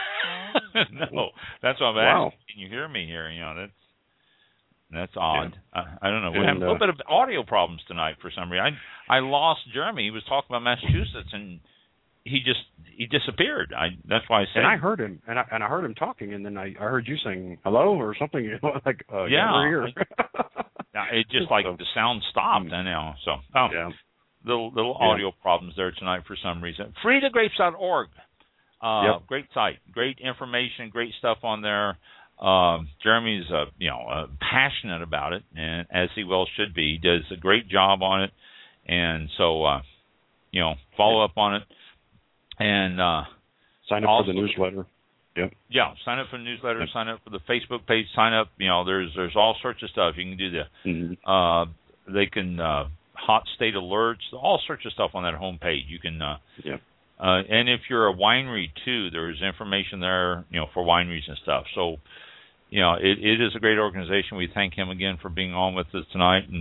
no, that's what I'm Wow. asking. Can you hear me here? You know, that's that's odd. Yeah. I, I don't know. We And, have a little uh, bit of audio problems tonight for some reason. I I lost Jeremy. He was talking about Massachusetts, and he just he disappeared. I that's why I said. And I heard him, and I and I heard him talking, and then I, I heard you saying hello or something. You know, like uh, Yeah, we're here. Now, it just like So- the sound stopped. I know. So oh, yeah. little little Yeah. audio problems there tonight for some reason. free the grapes dot org. Uh, Yep. Great site, great information, great stuff on there. Um, Jeremy's, uh, you know, uh, passionate about it, and as he well should be. He does a great job on it, and so, uh, you know, follow up on it, and uh, Sign up also, for the newsletter. Yep. Yeah, sign up for the newsletter, Yep. sign up for the Facebook page, sign up. You know, there's there's all sorts of stuff you can do. There, Mm-hmm. uh, they can uh, hot state alerts, all sorts of stuff on that homepage. You can. Uh, Yep. Uh, and if you're a winery too, there's information there, you know, for wineries and stuff. So, you know, it, it is a great organization. We thank him again for being on with us tonight and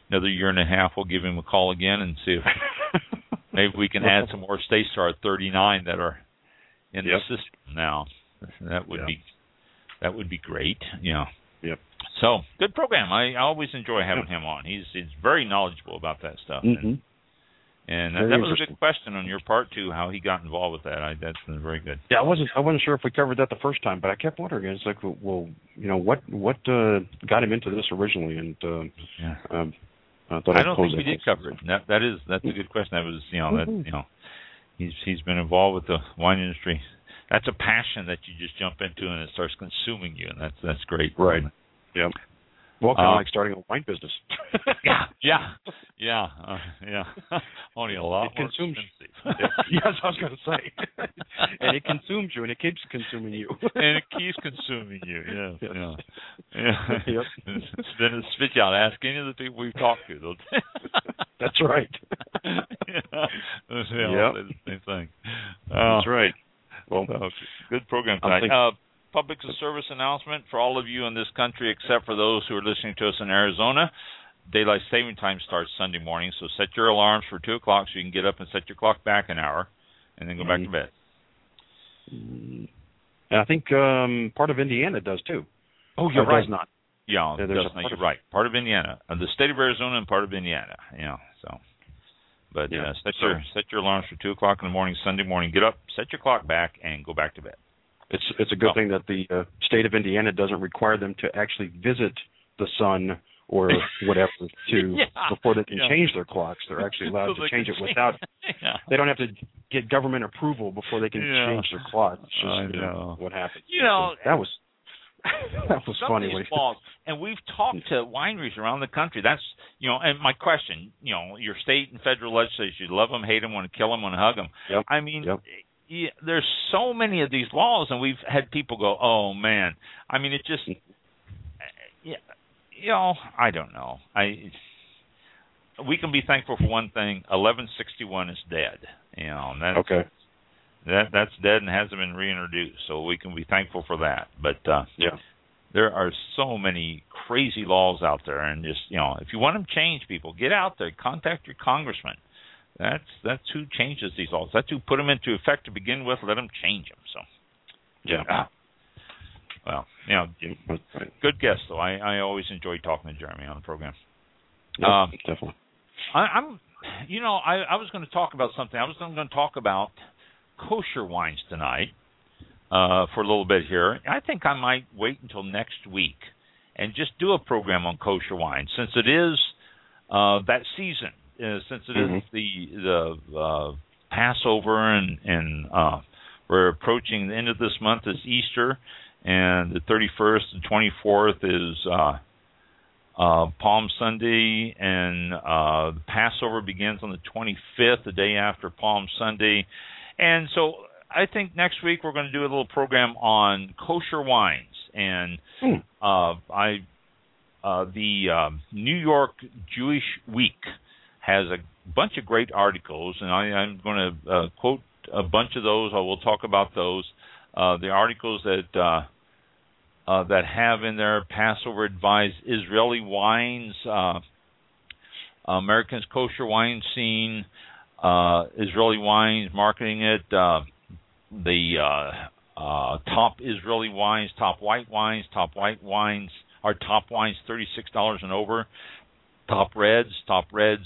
another year and a half, we'll give him a call again and see if maybe we can add some more states to our thirty-nine that are in yep. the system now. That would yep. be that would be great. You know. Yep. So good program. I, I always enjoy having yep. him on. He's he's very knowledgeable about that stuff. Mm-hmm. And, And that, that was a good question on your part too, how he got involved with that. I, that's been very good. Yeah, I wasn't I wasn't sure if we covered that the first time, but I kept wondering. It's like, well, you know, what what uh, got him into this originally? And uh, yeah. um, I, thought I don't think we did cover it. That that is that's a good question. That was you know mm-hmm. that you know he's he's been involved with the wine industry. That's a passion that you just jump into and it starts consuming you, and that's that's great. Right. Yep. Well, kind of uh, like starting a wine business. yeah, yeah, yeah, uh, yeah. Only a lot it more consumes, expensive. Yes, I was going to say. And it consumes you, and it keeps consuming you. And it keeps consuming you. Yeah, yes. yeah. yeah. Yep. Then it spits out. Ask any of the people we've talked to. They'll That's right. yeah. They'll yep. say the same thing. Uh, That's right. Well, uh, good program tonight. Uh, public service announcement for all of you in this country, except for those who are listening to us in Arizona. Daylight saving time starts Sunday morning, so set your alarms for two o'clock so you can get up and set your clock back an hour, and then go mm-hmm. back to bed. And I think um, part of Indiana does too. Oh, you're or right. Does not. Yeah, yeah does not. You're right. Part of Indiana, uh, the state of Arizona, and part of Indiana. Yeah, so. But yeah. uh, set your set your alarms for two o'clock in the morning Sunday morning. Get up, set your clock back, and go back to bed. It's it's a good oh. thing that the uh, state of Indiana doesn't require them to actually visit the sun or whatever to yeah. before they can yeah. change their clocks. They're actually allowed so to change it without. yeah. They don't have to get government approval before they can yeah. change their clock. It's just I you know, know. what happened. You know so that was that was some funny. Of these laws, and we've talked to wineries around the country. That's you know, and my question, you know, your state and federal legislatures, you love them, hate them, want to kill them, want to hug them. Yep. I mean. Yep. Yeah, there's so many of these laws, and we've had people go, "Oh man!" I mean, it just, yeah, you know, I don't know. I we can be thankful for one thing: eleven sixty-one is dead. You know, and that's, okay. That that's dead and hasn't been reintroduced, so we can be thankful for that. But uh, yeah, there are so many crazy laws out there, and just you know, if you want them changed, people get out there, contact your congressman. That's that's who changes these laws. That's who put them into effect to begin with. Let them change them. So, yeah. Ah. Well, you know, yeah, right. Good guest though. I, I always enjoy talking to Jeremy on the program. Yep, um, definitely. I, I'm, you know, I, I was going to talk about something. I was going to talk about kosher wines tonight uh, for a little bit here. I think I might wait until next week and just do a program on kosher wines since it is uh, that season. Uh, since it mm-hmm. is the the uh, Passover and and uh, we're approaching the end of this month is Easter, and the thirty-first and twenty-fourth is uh, uh, Palm Sunday, and uh, the Passover begins on the twenty-fifth, the day after Palm Sunday, and so I think next week we're going to do a little program on kosher wines, and mm. uh, I uh, the uh, New York Jewish Week has a bunch of great articles, and I, I'm going to uh, quote a bunch of those. I will talk about those. Uh, the articles that uh, uh, that have in there Passover advised Israeli wines, uh, Americans kosher wine scene, uh, Israeli wines marketing it, uh, the uh, uh, top Israeli wines, top white wines, top white wines, or top wines thirty-six dollars and over, top reds, top reds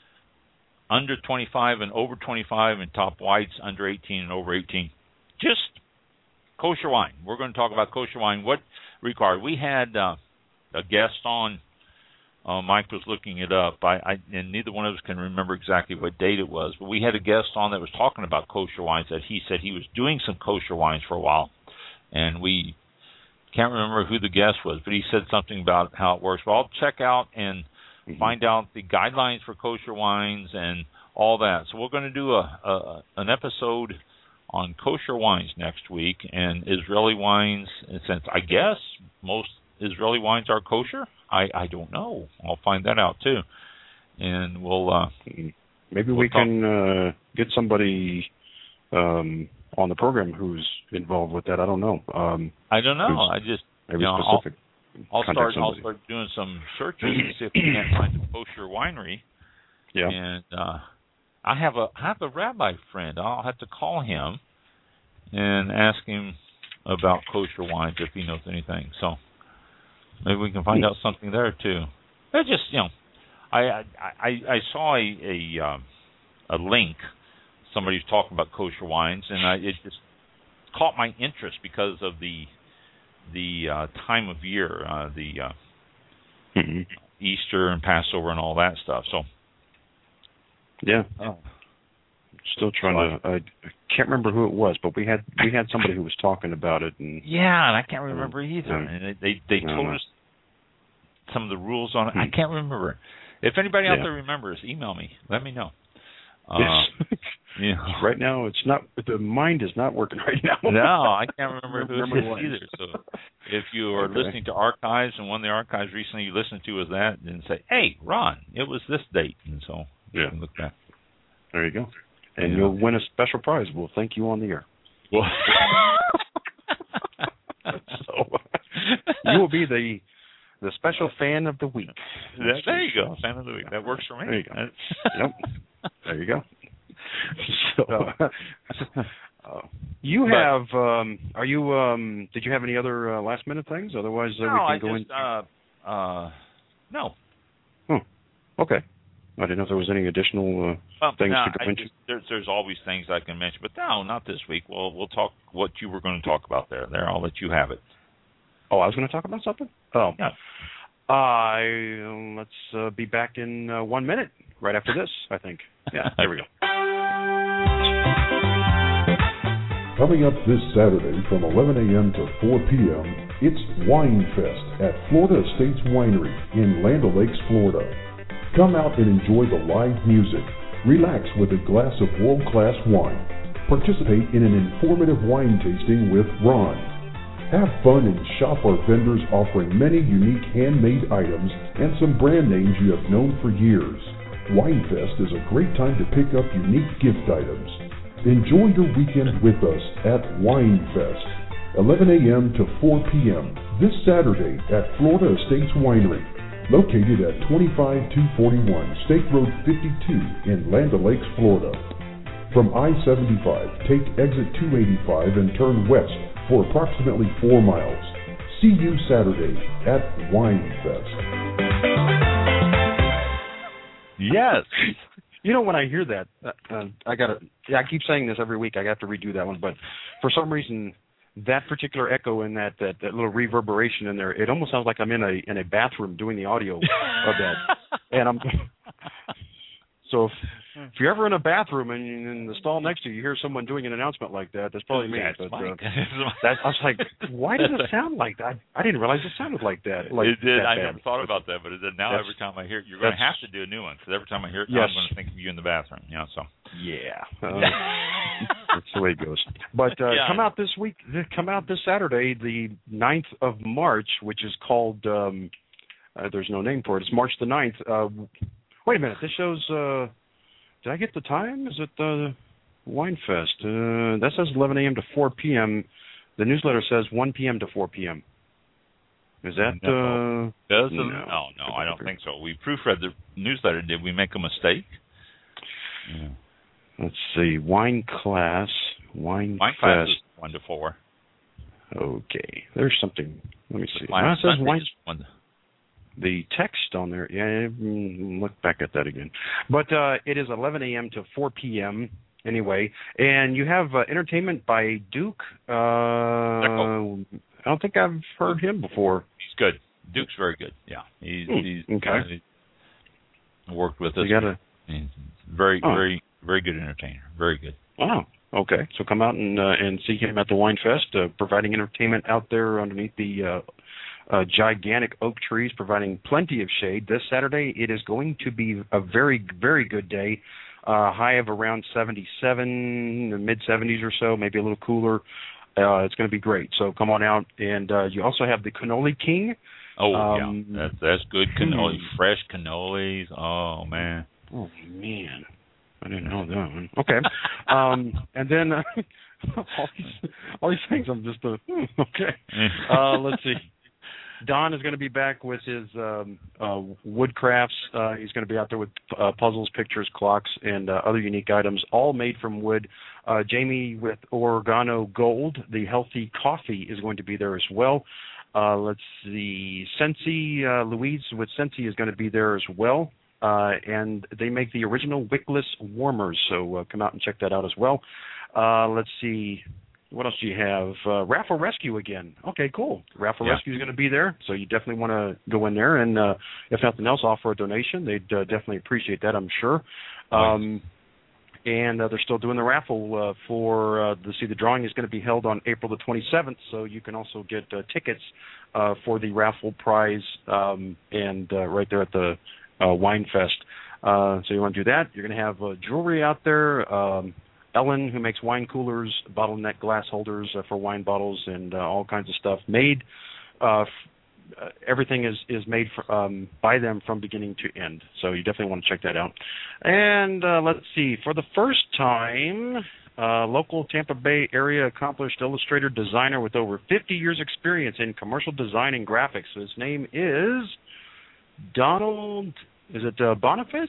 under twenty-five and over twenty-five, and top whites under eighteen and over eighteen. Just kosher wine. We're going to talk about kosher wine. What required? We had uh, a guest on. Uh, Mike was looking it up. I, I and neither one of us can remember exactly what date it was, but we had a guest on that was talking about kosher wines. That he said he was doing some kosher wines for a while, and we can't remember who the guest was, but he said something about how it works. Well, I'll check out and Mm-hmm. find out the guidelines for kosher wines and all that. So we're going to do a, a an episode on kosher wines next week and Israeli wines. And since I guess most Israeli wines are kosher, I, I don't know. I'll find that out too, and we'll uh, maybe we'll we talk. can uh, get somebody um, on the program who's involved with that. I don't know. Um, I don't know. I just maybe you know, specific. I'll contact start. somebody. I'll start doing some searches to see if we can't find a kosher winery. Yeah. And uh, I have a I have a rabbi friend. I'll have to call him and ask him about kosher wines if he knows anything. So maybe we can find out something there too. It's just, you know, I I, I saw a a, um, a link. Somebody was talking about kosher wines, and I, it just caught my interest because of the the uh, time of year, uh, the uh, mm-hmm. Easter and Passover and all that stuff. So yeah. Oh. Still trying to. I can't remember who it was, but we had we had somebody who was talking about it, and yeah, and I can't remember um, either. Um, and they they, they told know. us some of the rules on it. Hmm. I can't remember. If anybody out yeah. there remembers, email me. Let me know. Yes. Uh, you know. Right now, it's not. The mind is not working right now. No, I can't remember who remember it is either. So if you are okay. listening to archives and one of the archives recently you listened to was that, then say, "Hey, Ron, it was this date," and so yeah, you can look back. There you go. And yeah. you'll win a special prize. We'll thank you on the air. Well, so you will be the the special fan of the week. That, there you go, fan of the week. That works for me. There you go. Yep. There you go. So, uh, you but, have. Um, are you? Um, did you have any other uh, last minute things? Otherwise, uh, no, we can I go just, in. Uh, uh, no. Hmm. Okay. I didn't know if there was any additional uh, well, things no, to go I into. just, there's, there's always things I can mention, but no, not this week. We'll we'll talk what you were going to talk about there. There, I'll let you have it. Oh, I was going to talk about something. Oh, yeah. Uh, let's uh, be back in uh, one minute. Right after this, I think. Yeah. There we go. Coming up this Saturday from eleven a.m. to four p.m., it's Wine Fest at Florida Estates Winery in Land O'Lakes, Florida. Come out and enjoy the live music. Relax with a glass of world-class wine. Participate in an informative wine tasting with Ron. Have fun and shop our vendors offering many unique handmade items and some brand names you have known for years. Wine Fest is a great time to pick up unique gift items. Enjoy your weekend with us at Wine Fest, eleven a.m. to four p.m. this Saturday at Florida Estates Winery, located at twenty-five two forty-one State Road fifty-two in Land O'Lakes, Florida. From I seventy-five, take exit two eighty-five and turn west for approximately four miles. See you Saturday at Wine Fest. Yes. You know, when I hear that, uh, I got to. Yeah, I keep saying this every week. I got to redo that one, but for some reason, that particular echo and that, that that little reverberation in there, it almost sounds like I'm in a in a bathroom doing the audio of that, and I'm. So if, if you're ever in a bathroom and in the stall next to you, you hear someone doing an announcement like that, that's probably me. That's but, Mike. uh, that, I was like, why does it sound like that? I didn't realize it sounded like that. Like it did. that I bad. never thought about that, but it did. Now That's, every time I hear it, you're going to have to do a new one, because every time I hear it, yes. I'm going to think of you in the bathroom. You know, so. Yeah. Uh, that's the way it goes. But uh, yeah. come out this week. Come out this Saturday, the ninth of March, which is called, um, uh, there's no name for it. It's March the ninth. Uh, wait a minute. This show's, uh, did I get the time? Is it the Wine Fest? Uh, that says eleven a.m. to four p.m. The newsletter says one p.m. to four p.m. Is that? No. Uh, Does no. no, no, I don't think so. We proofread the newsletter. Did we make a mistake? Yeah. Let's see. Wine class. Wine, wine class is one to four. Okay. There's something. Let me see. Wine, it says wine. One to... The text on there. Yeah, look back at that again. But uh, it is eleven a.m. to four p.m. anyway. And you have uh, entertainment by Duke. Uh, I don't think I've heard him before. He's good. Duke's very good. Yeah. He's, hmm. he's okay. Uh, he's worked with us. You gotta, he's very, oh. very, very good entertainer. Very good. Oh, okay. So come out and uh, and see him at the Wine Fest, uh, providing entertainment out there underneath the uh, uh, gigantic oak trees, providing plenty of shade. This Saturday, it is going to be a very, very good day. Uh, high of around seventy-seven, mid seventies or so, maybe a little cooler. Uh, it's going to be great. So come on out. And uh, you also have the Cannoli King. Oh, um, yeah. That's, that's good cannoli. Hmm. Fresh cannolis. Oh, man. Oh, man. I didn't know that one. Okay. um, and then uh, all, these, all these things, I'm just, uh, okay. Uh, let's see. Don is going to be back with his um, uh, wood crafts. Uh, he's going to be out there with uh, puzzles, pictures, clocks, and uh, other unique items, all made from wood. Uh, Jamie with Oregano Gold, the healthy coffee, is going to be there as well. Uh, let's see, Sensi, uh, Louise with Sensi is going to be there as well. Uh, and they make the original wickless warmers, so uh, come out and check that out as well. Uh, let's see, what else do you have? Uh, Raffle Rescue again. Okay, cool. Raffle yeah. Rescue is going to be there, so you definitely want to go in there and, uh, if nothing else, offer a donation. They'd uh, definitely appreciate that, I'm sure. Um, and uh, they're still doing the raffle uh, for uh, the see the drawing is going to be held on April the twenty-seventh, so you can also get uh, tickets uh, for the raffle prize um, and uh, right there at the uh, Wine Fest. Uh, so you want to do that. You're going to have uh, jewelry out there. Um, Ellen, who makes wine coolers, bottleneck glass holders uh, for wine bottles, and uh, all kinds of stuff made. Uh, f- uh, everything is is made for, um, by them from beginning to end. So you definitely want to check that out. And uh, let's see, for the first time, uh, local Tampa Bay area accomplished illustrator designer with over fifty years experience in commercial design and graphics. His name is Donald. Is it uh, Boniface?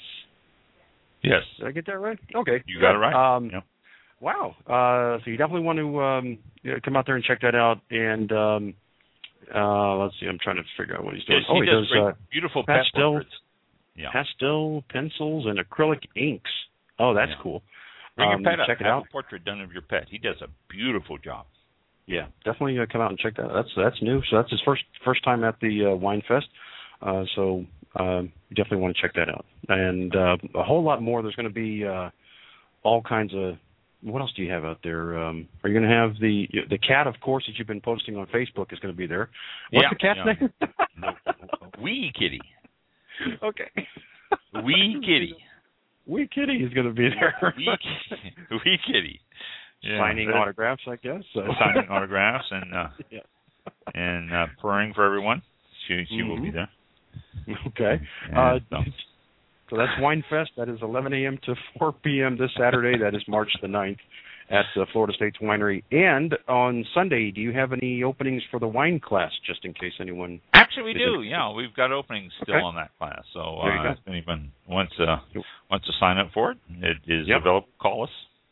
Yes. Did I get that right? Okay. You got it right. Um, yeah. Wow. Uh, so you definitely want to um, you know, come out there and check that out. And um, uh, let's see, I'm trying to figure out what he's doing. Yes, oh, he, he does, does great, uh, beautiful pastel, portraits. Yeah. pastel pencils and acrylic inks. Oh, that's yeah. cool. Bring um, your pet up. check it Have out. a portrait done of your pet. He does a beautiful job. Yeah, definitely uh, come out and check that out. That's that's new. So that's his first first time at the uh, Wine Fest. Uh, so um, you definitely want to check that out. And uh, a whole lot more. There's going to be uh, all kinds of. What else do you have out there? Um, are you going to have the the cat, of course, that you've been posting on Facebook is going to be there. What's yeah, the cat's yeah. name? Wee Kitty. Okay. Wee Kitty. Wee Kitty is going to be there. Wee, Wee Kitty. Yeah, signing but, autographs, I guess. So. Signing autographs and uh, yeah. and uh, purring for everyone. She she mm-hmm. will be there. Okay. And, uh, so. so that's Wine Fest. That is eleven a.m. to four p.m. this Saturday. That is March the ninth at uh, Florida State's Winery. And on Sunday, do you have any openings for the wine class, just in case anyone... Actually, we do. interested? Yeah, we've got openings still okay. on that class. So uh, if anyone wants, uh, wants to sign up for it, it is yep. available. Call us.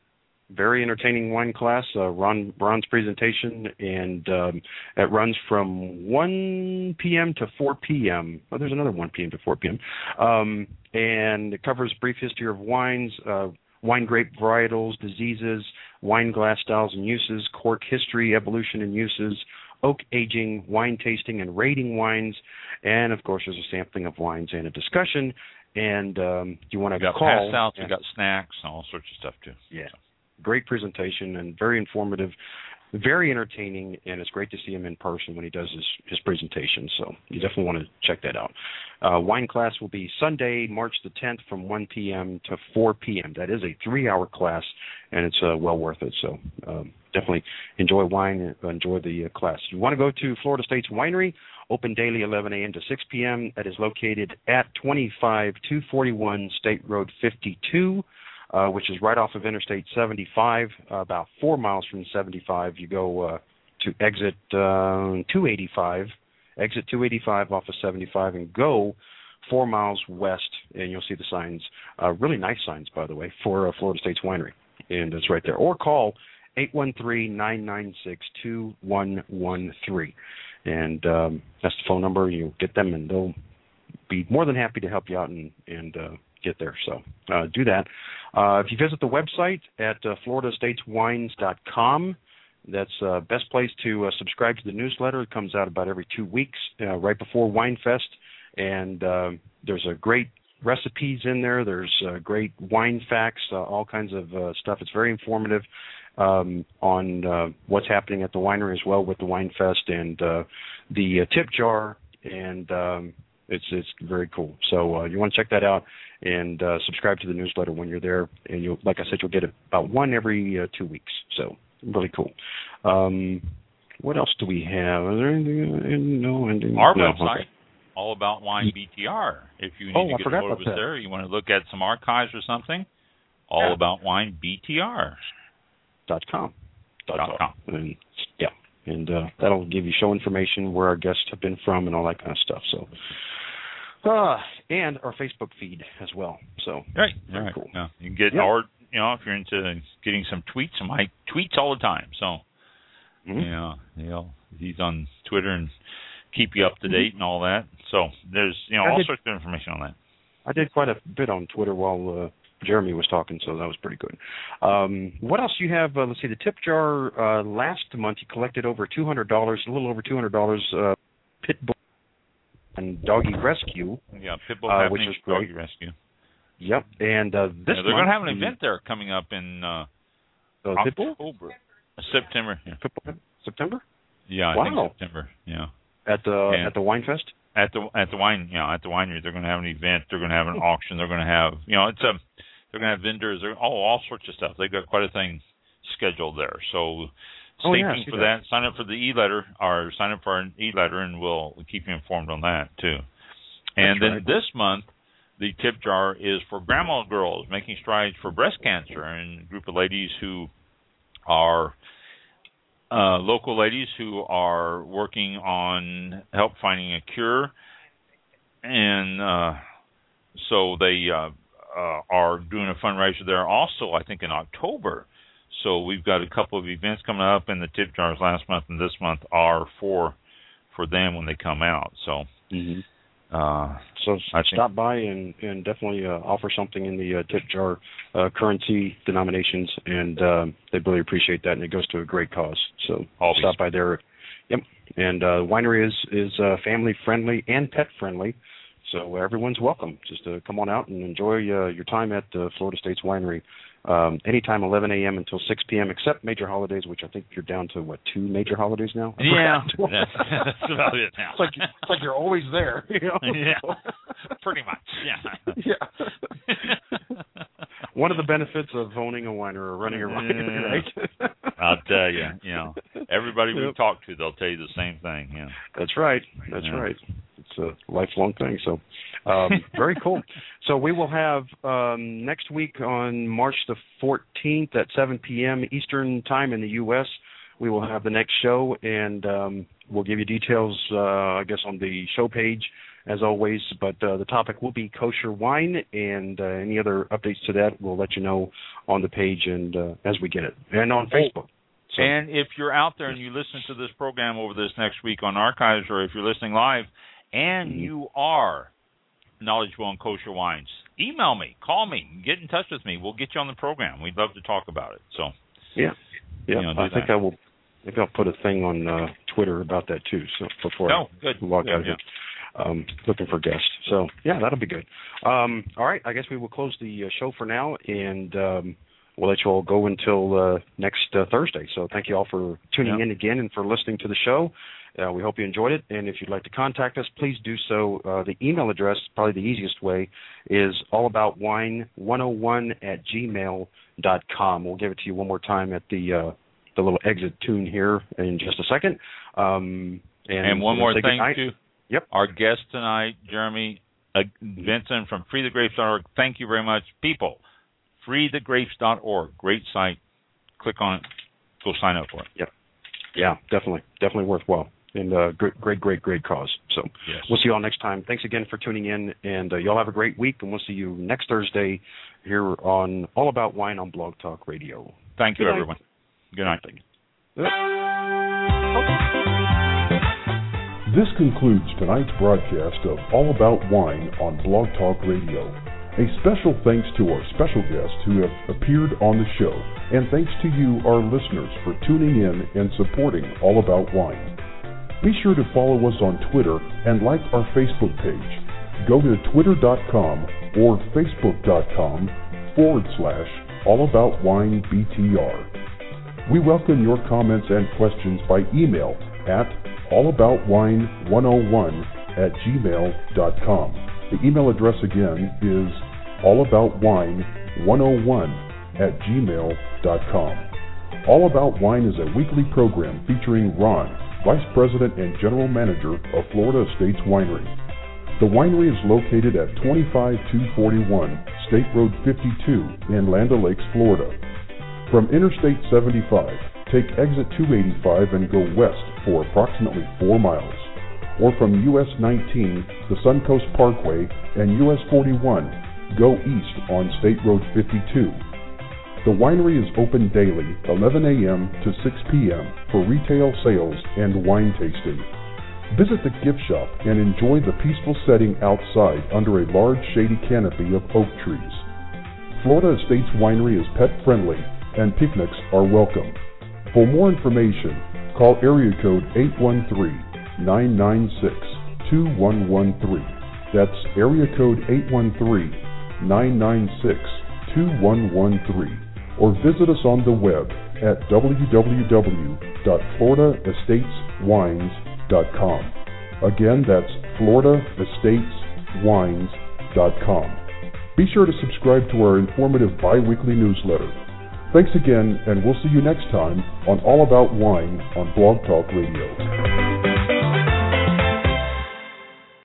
Very entertaining wine class. Uh, Ron Ron's presentation, and um, it runs from one p.m. to four p.m. Oh, there's another one p.m. to four p.m. Um, and it covers brief history of wines, uh, wine grape varietals, diseases, wine glass styles and uses, cork history, evolution and uses, oak aging, wine tasting and rating wines, and of course there's a sampling of wines and a discussion. And um, you want to got call? pass outs, yeah. we got snacks, and all sorts of stuff too. Yeah. Great presentation and very informative, very entertaining, and it's great to see him in person when he does his, his presentation. So you definitely want to check that out. Uh, wine class will be Sunday, March the tenth from one p.m. to four p.m. That is a three-hour class, and it's uh, well worth it. So um, definitely enjoy wine and enjoy the uh, class. If you want to go to Florida State's Winery, open daily eleven a.m. to six p.m. That is located at twenty-five two forty-one State Road fifty-two. Uh, which is right off of Interstate seventy-five, uh, about four miles from seventy-five. You go uh, to exit uh, two eighty-five, exit two eighty-five off of seventy-five, and go four miles west, and you'll see the signs. Uh, really nice signs, by the way, for uh, Florida State's Winery, and it's right there. Or call eight one three, nine nine six, two one one three, and um, that's the phone number. You get them, and they'll be more than happy to help you out and, and uh, get there. So uh, do that. Uh, if you visit the website at uh, florida states wines dot com, that's the uh, best place to uh, subscribe to the newsletter. It comes out about every two weeks, uh, right before Wine Fest. And uh, there's a great recipes in there. There's uh, great wine facts, uh, all kinds of uh, stuff. It's very informative um, on uh, what's happening at the winery as well with the Wine Fest and uh, the uh, tip jar. And um, it's it's very cool. So uh, you want to check that out and uh, subscribe to the newsletter when you're there. And you'll, like I said, you'll get about one every uh, two weeks. So really cool. Um, what else do we have? Is there anything? No, anything? Our no, website, okay. All About Wine B T R. If you need oh, to I get forgot hold of about us that. there, you want to look at some archives or something, All yeah. About Wine B T R. Dot com. Dot com. And, yeah. and uh, that'll give you show information, where our guests have been from, and all that kind of stuff. So, uh, and our Facebook feed as well. So, right, very all right. cool. Yeah, you can get yep. our, you know, if you're into getting some tweets, Mike tweets all the time. So, mm-hmm. you know, you know, he's on Twitter and keep you up to date mm-hmm. and all that. So, there's, you know, I all did, sorts of information on that. I did quite a bit on Twitter while. Uh, Jeremy was talking, so that was pretty good. Um, what else do you have? Uh, let's see, the tip jar uh, last month you collected over two hundred dollars, a little over two hundred dollars, uh, pit bull and doggy rescue. Yeah, pit bull uh, which is doggy great. rescue. Yep, and uh, this yeah, they're going to have an event there coming up in uh, uh, October, September. Yeah. September? Yeah, I wow. think September. Yeah. At the yeah. at the Wine Fest. At the at the wine, you know, at the winery, they're going to have an event. They're going to have an auction. They're going to have, you know, it's a, they're going to have vendors. They're, oh, all sorts of stuff. They've got quite a thing scheduled there. So stay oh, yeah, tuned for that. that. Sign up for the e-letter, or sign up for an e-letter, and we'll keep you informed on that too. And That's then right. this month, the tip jar is for Grandma Girls Making Strides for Breast Cancer, and a group of ladies who are uh, local ladies who are working on help finding a cure, and uh, so they uh, uh, are doing a fundraiser there also, I think, in October. So we've got a couple of events coming up, and the tip jars last month and this month are for for them when they come out. So. Mm-hmm. Uh, so I stop think, by and, and definitely uh, offer something in the uh, tip jar uh, currency denominations, and uh, they really appreciate that, and it goes to a great cause. So always. Stop by there. Yep. And uh, winery is is uh, family friendly and pet friendly, so everyone's welcome. Just uh, come on out and enjoy uh, your time at uh, Florida State's Winery. Um, anytime eleven a.m. until six p.m. except major holidays, which I think you're down to, what, two major holidays now? I yeah, that's, that's about it now. It's like, it's like you're always there. You know? Yeah, pretty much, yeah. Yeah. One of the benefits of owning a winery or running a winery, right? I'll tell you, you know, everybody we yep. talk to, they'll tell you the same thing. Yeah, That's right. That's yeah. right. It's a lifelong thing. So, um, very cool. So we will have um, next week on March the fourteenth at seven p.m. Eastern Time in the U S, we will have the next show, and um, we'll give you details, uh, I guess, on the show page, as always. But uh, the topic will be kosher wine, and uh, any other updates to that, we'll let you know on the page and uh, as we get it, and on Facebook. So, and if you're out there and you listen to this program over this next week on archives, or if you're listening live, and mm-hmm. you are knowledgeable on kosher wines, email me, call me, get in touch with me. We'll get you on the program. We'd love to talk about it. So, yeah, yeah. You know, I think that. I will. I think I'll put a thing on uh, Twitter about that too. So before oh, I good. log good, out of yeah. here, um, looking for guests. So yeah, that'll be good. Um, all right, I guess we will close the uh, show for now, and um, we'll let you all go until uh, next uh, Thursday. So thank you all for tuning yeah. in again and for listening to the show. Uh, we hope you enjoyed it, and if you'd like to contact us, please do so. Uh, the email address, probably the easiest way, is allaboutwine one oh one at gmail dot com. We'll give it to you one more time at the uh, the little exit tune here in just a second. Um, and, and one more thing, too. Yep. Our guest tonight, Jeremy uh, Vincent from free the grapes dot org. Thank you very much. People, free the grapes dot org. Great site. Click on it. Go sign up for it. Yep. Yeah, definitely. Definitely worthwhile. And uh, great, great, great, great cause. So yes. We'll see you all next time. Thanks again for tuning in, and uh, y'all have a great week, and we'll see you next Thursday here on All About Wine on Blog Talk Radio. Thank you, Good everyone. Night. Good night. This concludes tonight's broadcast of All About Wine on Blog Talk Radio. A special thanks to our special guests who have appeared on the show, and thanks to you, our listeners, for tuning in and supporting All About Wine. Be sure to follow us on Twitter and like our Facebook page. Go to twitter.com or facebook.com forward slash allaboutwinebtr. We welcome your comments and questions by email at allaboutwine one oh one at gmail dot com. The email address again is allaboutwine one oh one at gmail dot com. All About Wine is a weekly program featuring Ron, Vice President and General Manager of Florida Estates Winery. The winery is located at twenty-five two forty-one State Road fifty-two in Land O'Lakes, Florida. From Interstate seventy-five take exit two eighty-five and go west for approximately four miles. Or from U S nineteen, the Suncoast Parkway, and U S forty-one, go east on State Road fifty-two. The winery is open daily, eleven a.m. to six p.m. for retail sales and wine tasting. Visit the gift shop and enjoy the peaceful setting outside under a large shady canopy of oak trees. Florida Estates Winery is pet friendly and picnics are welcome. For more information, call area code eight one three, nine nine six, two one one three. That's area code eight one three, nine nine six, two one one three. Or visit us on the web at w w w dot florida estates wines dot com. Again, that's florida estates wines dot com. Be sure to subscribe to our informative bi-weekly newsletter. Thanks again, and we'll see you next time on All About Wine on Blog Talk Radio.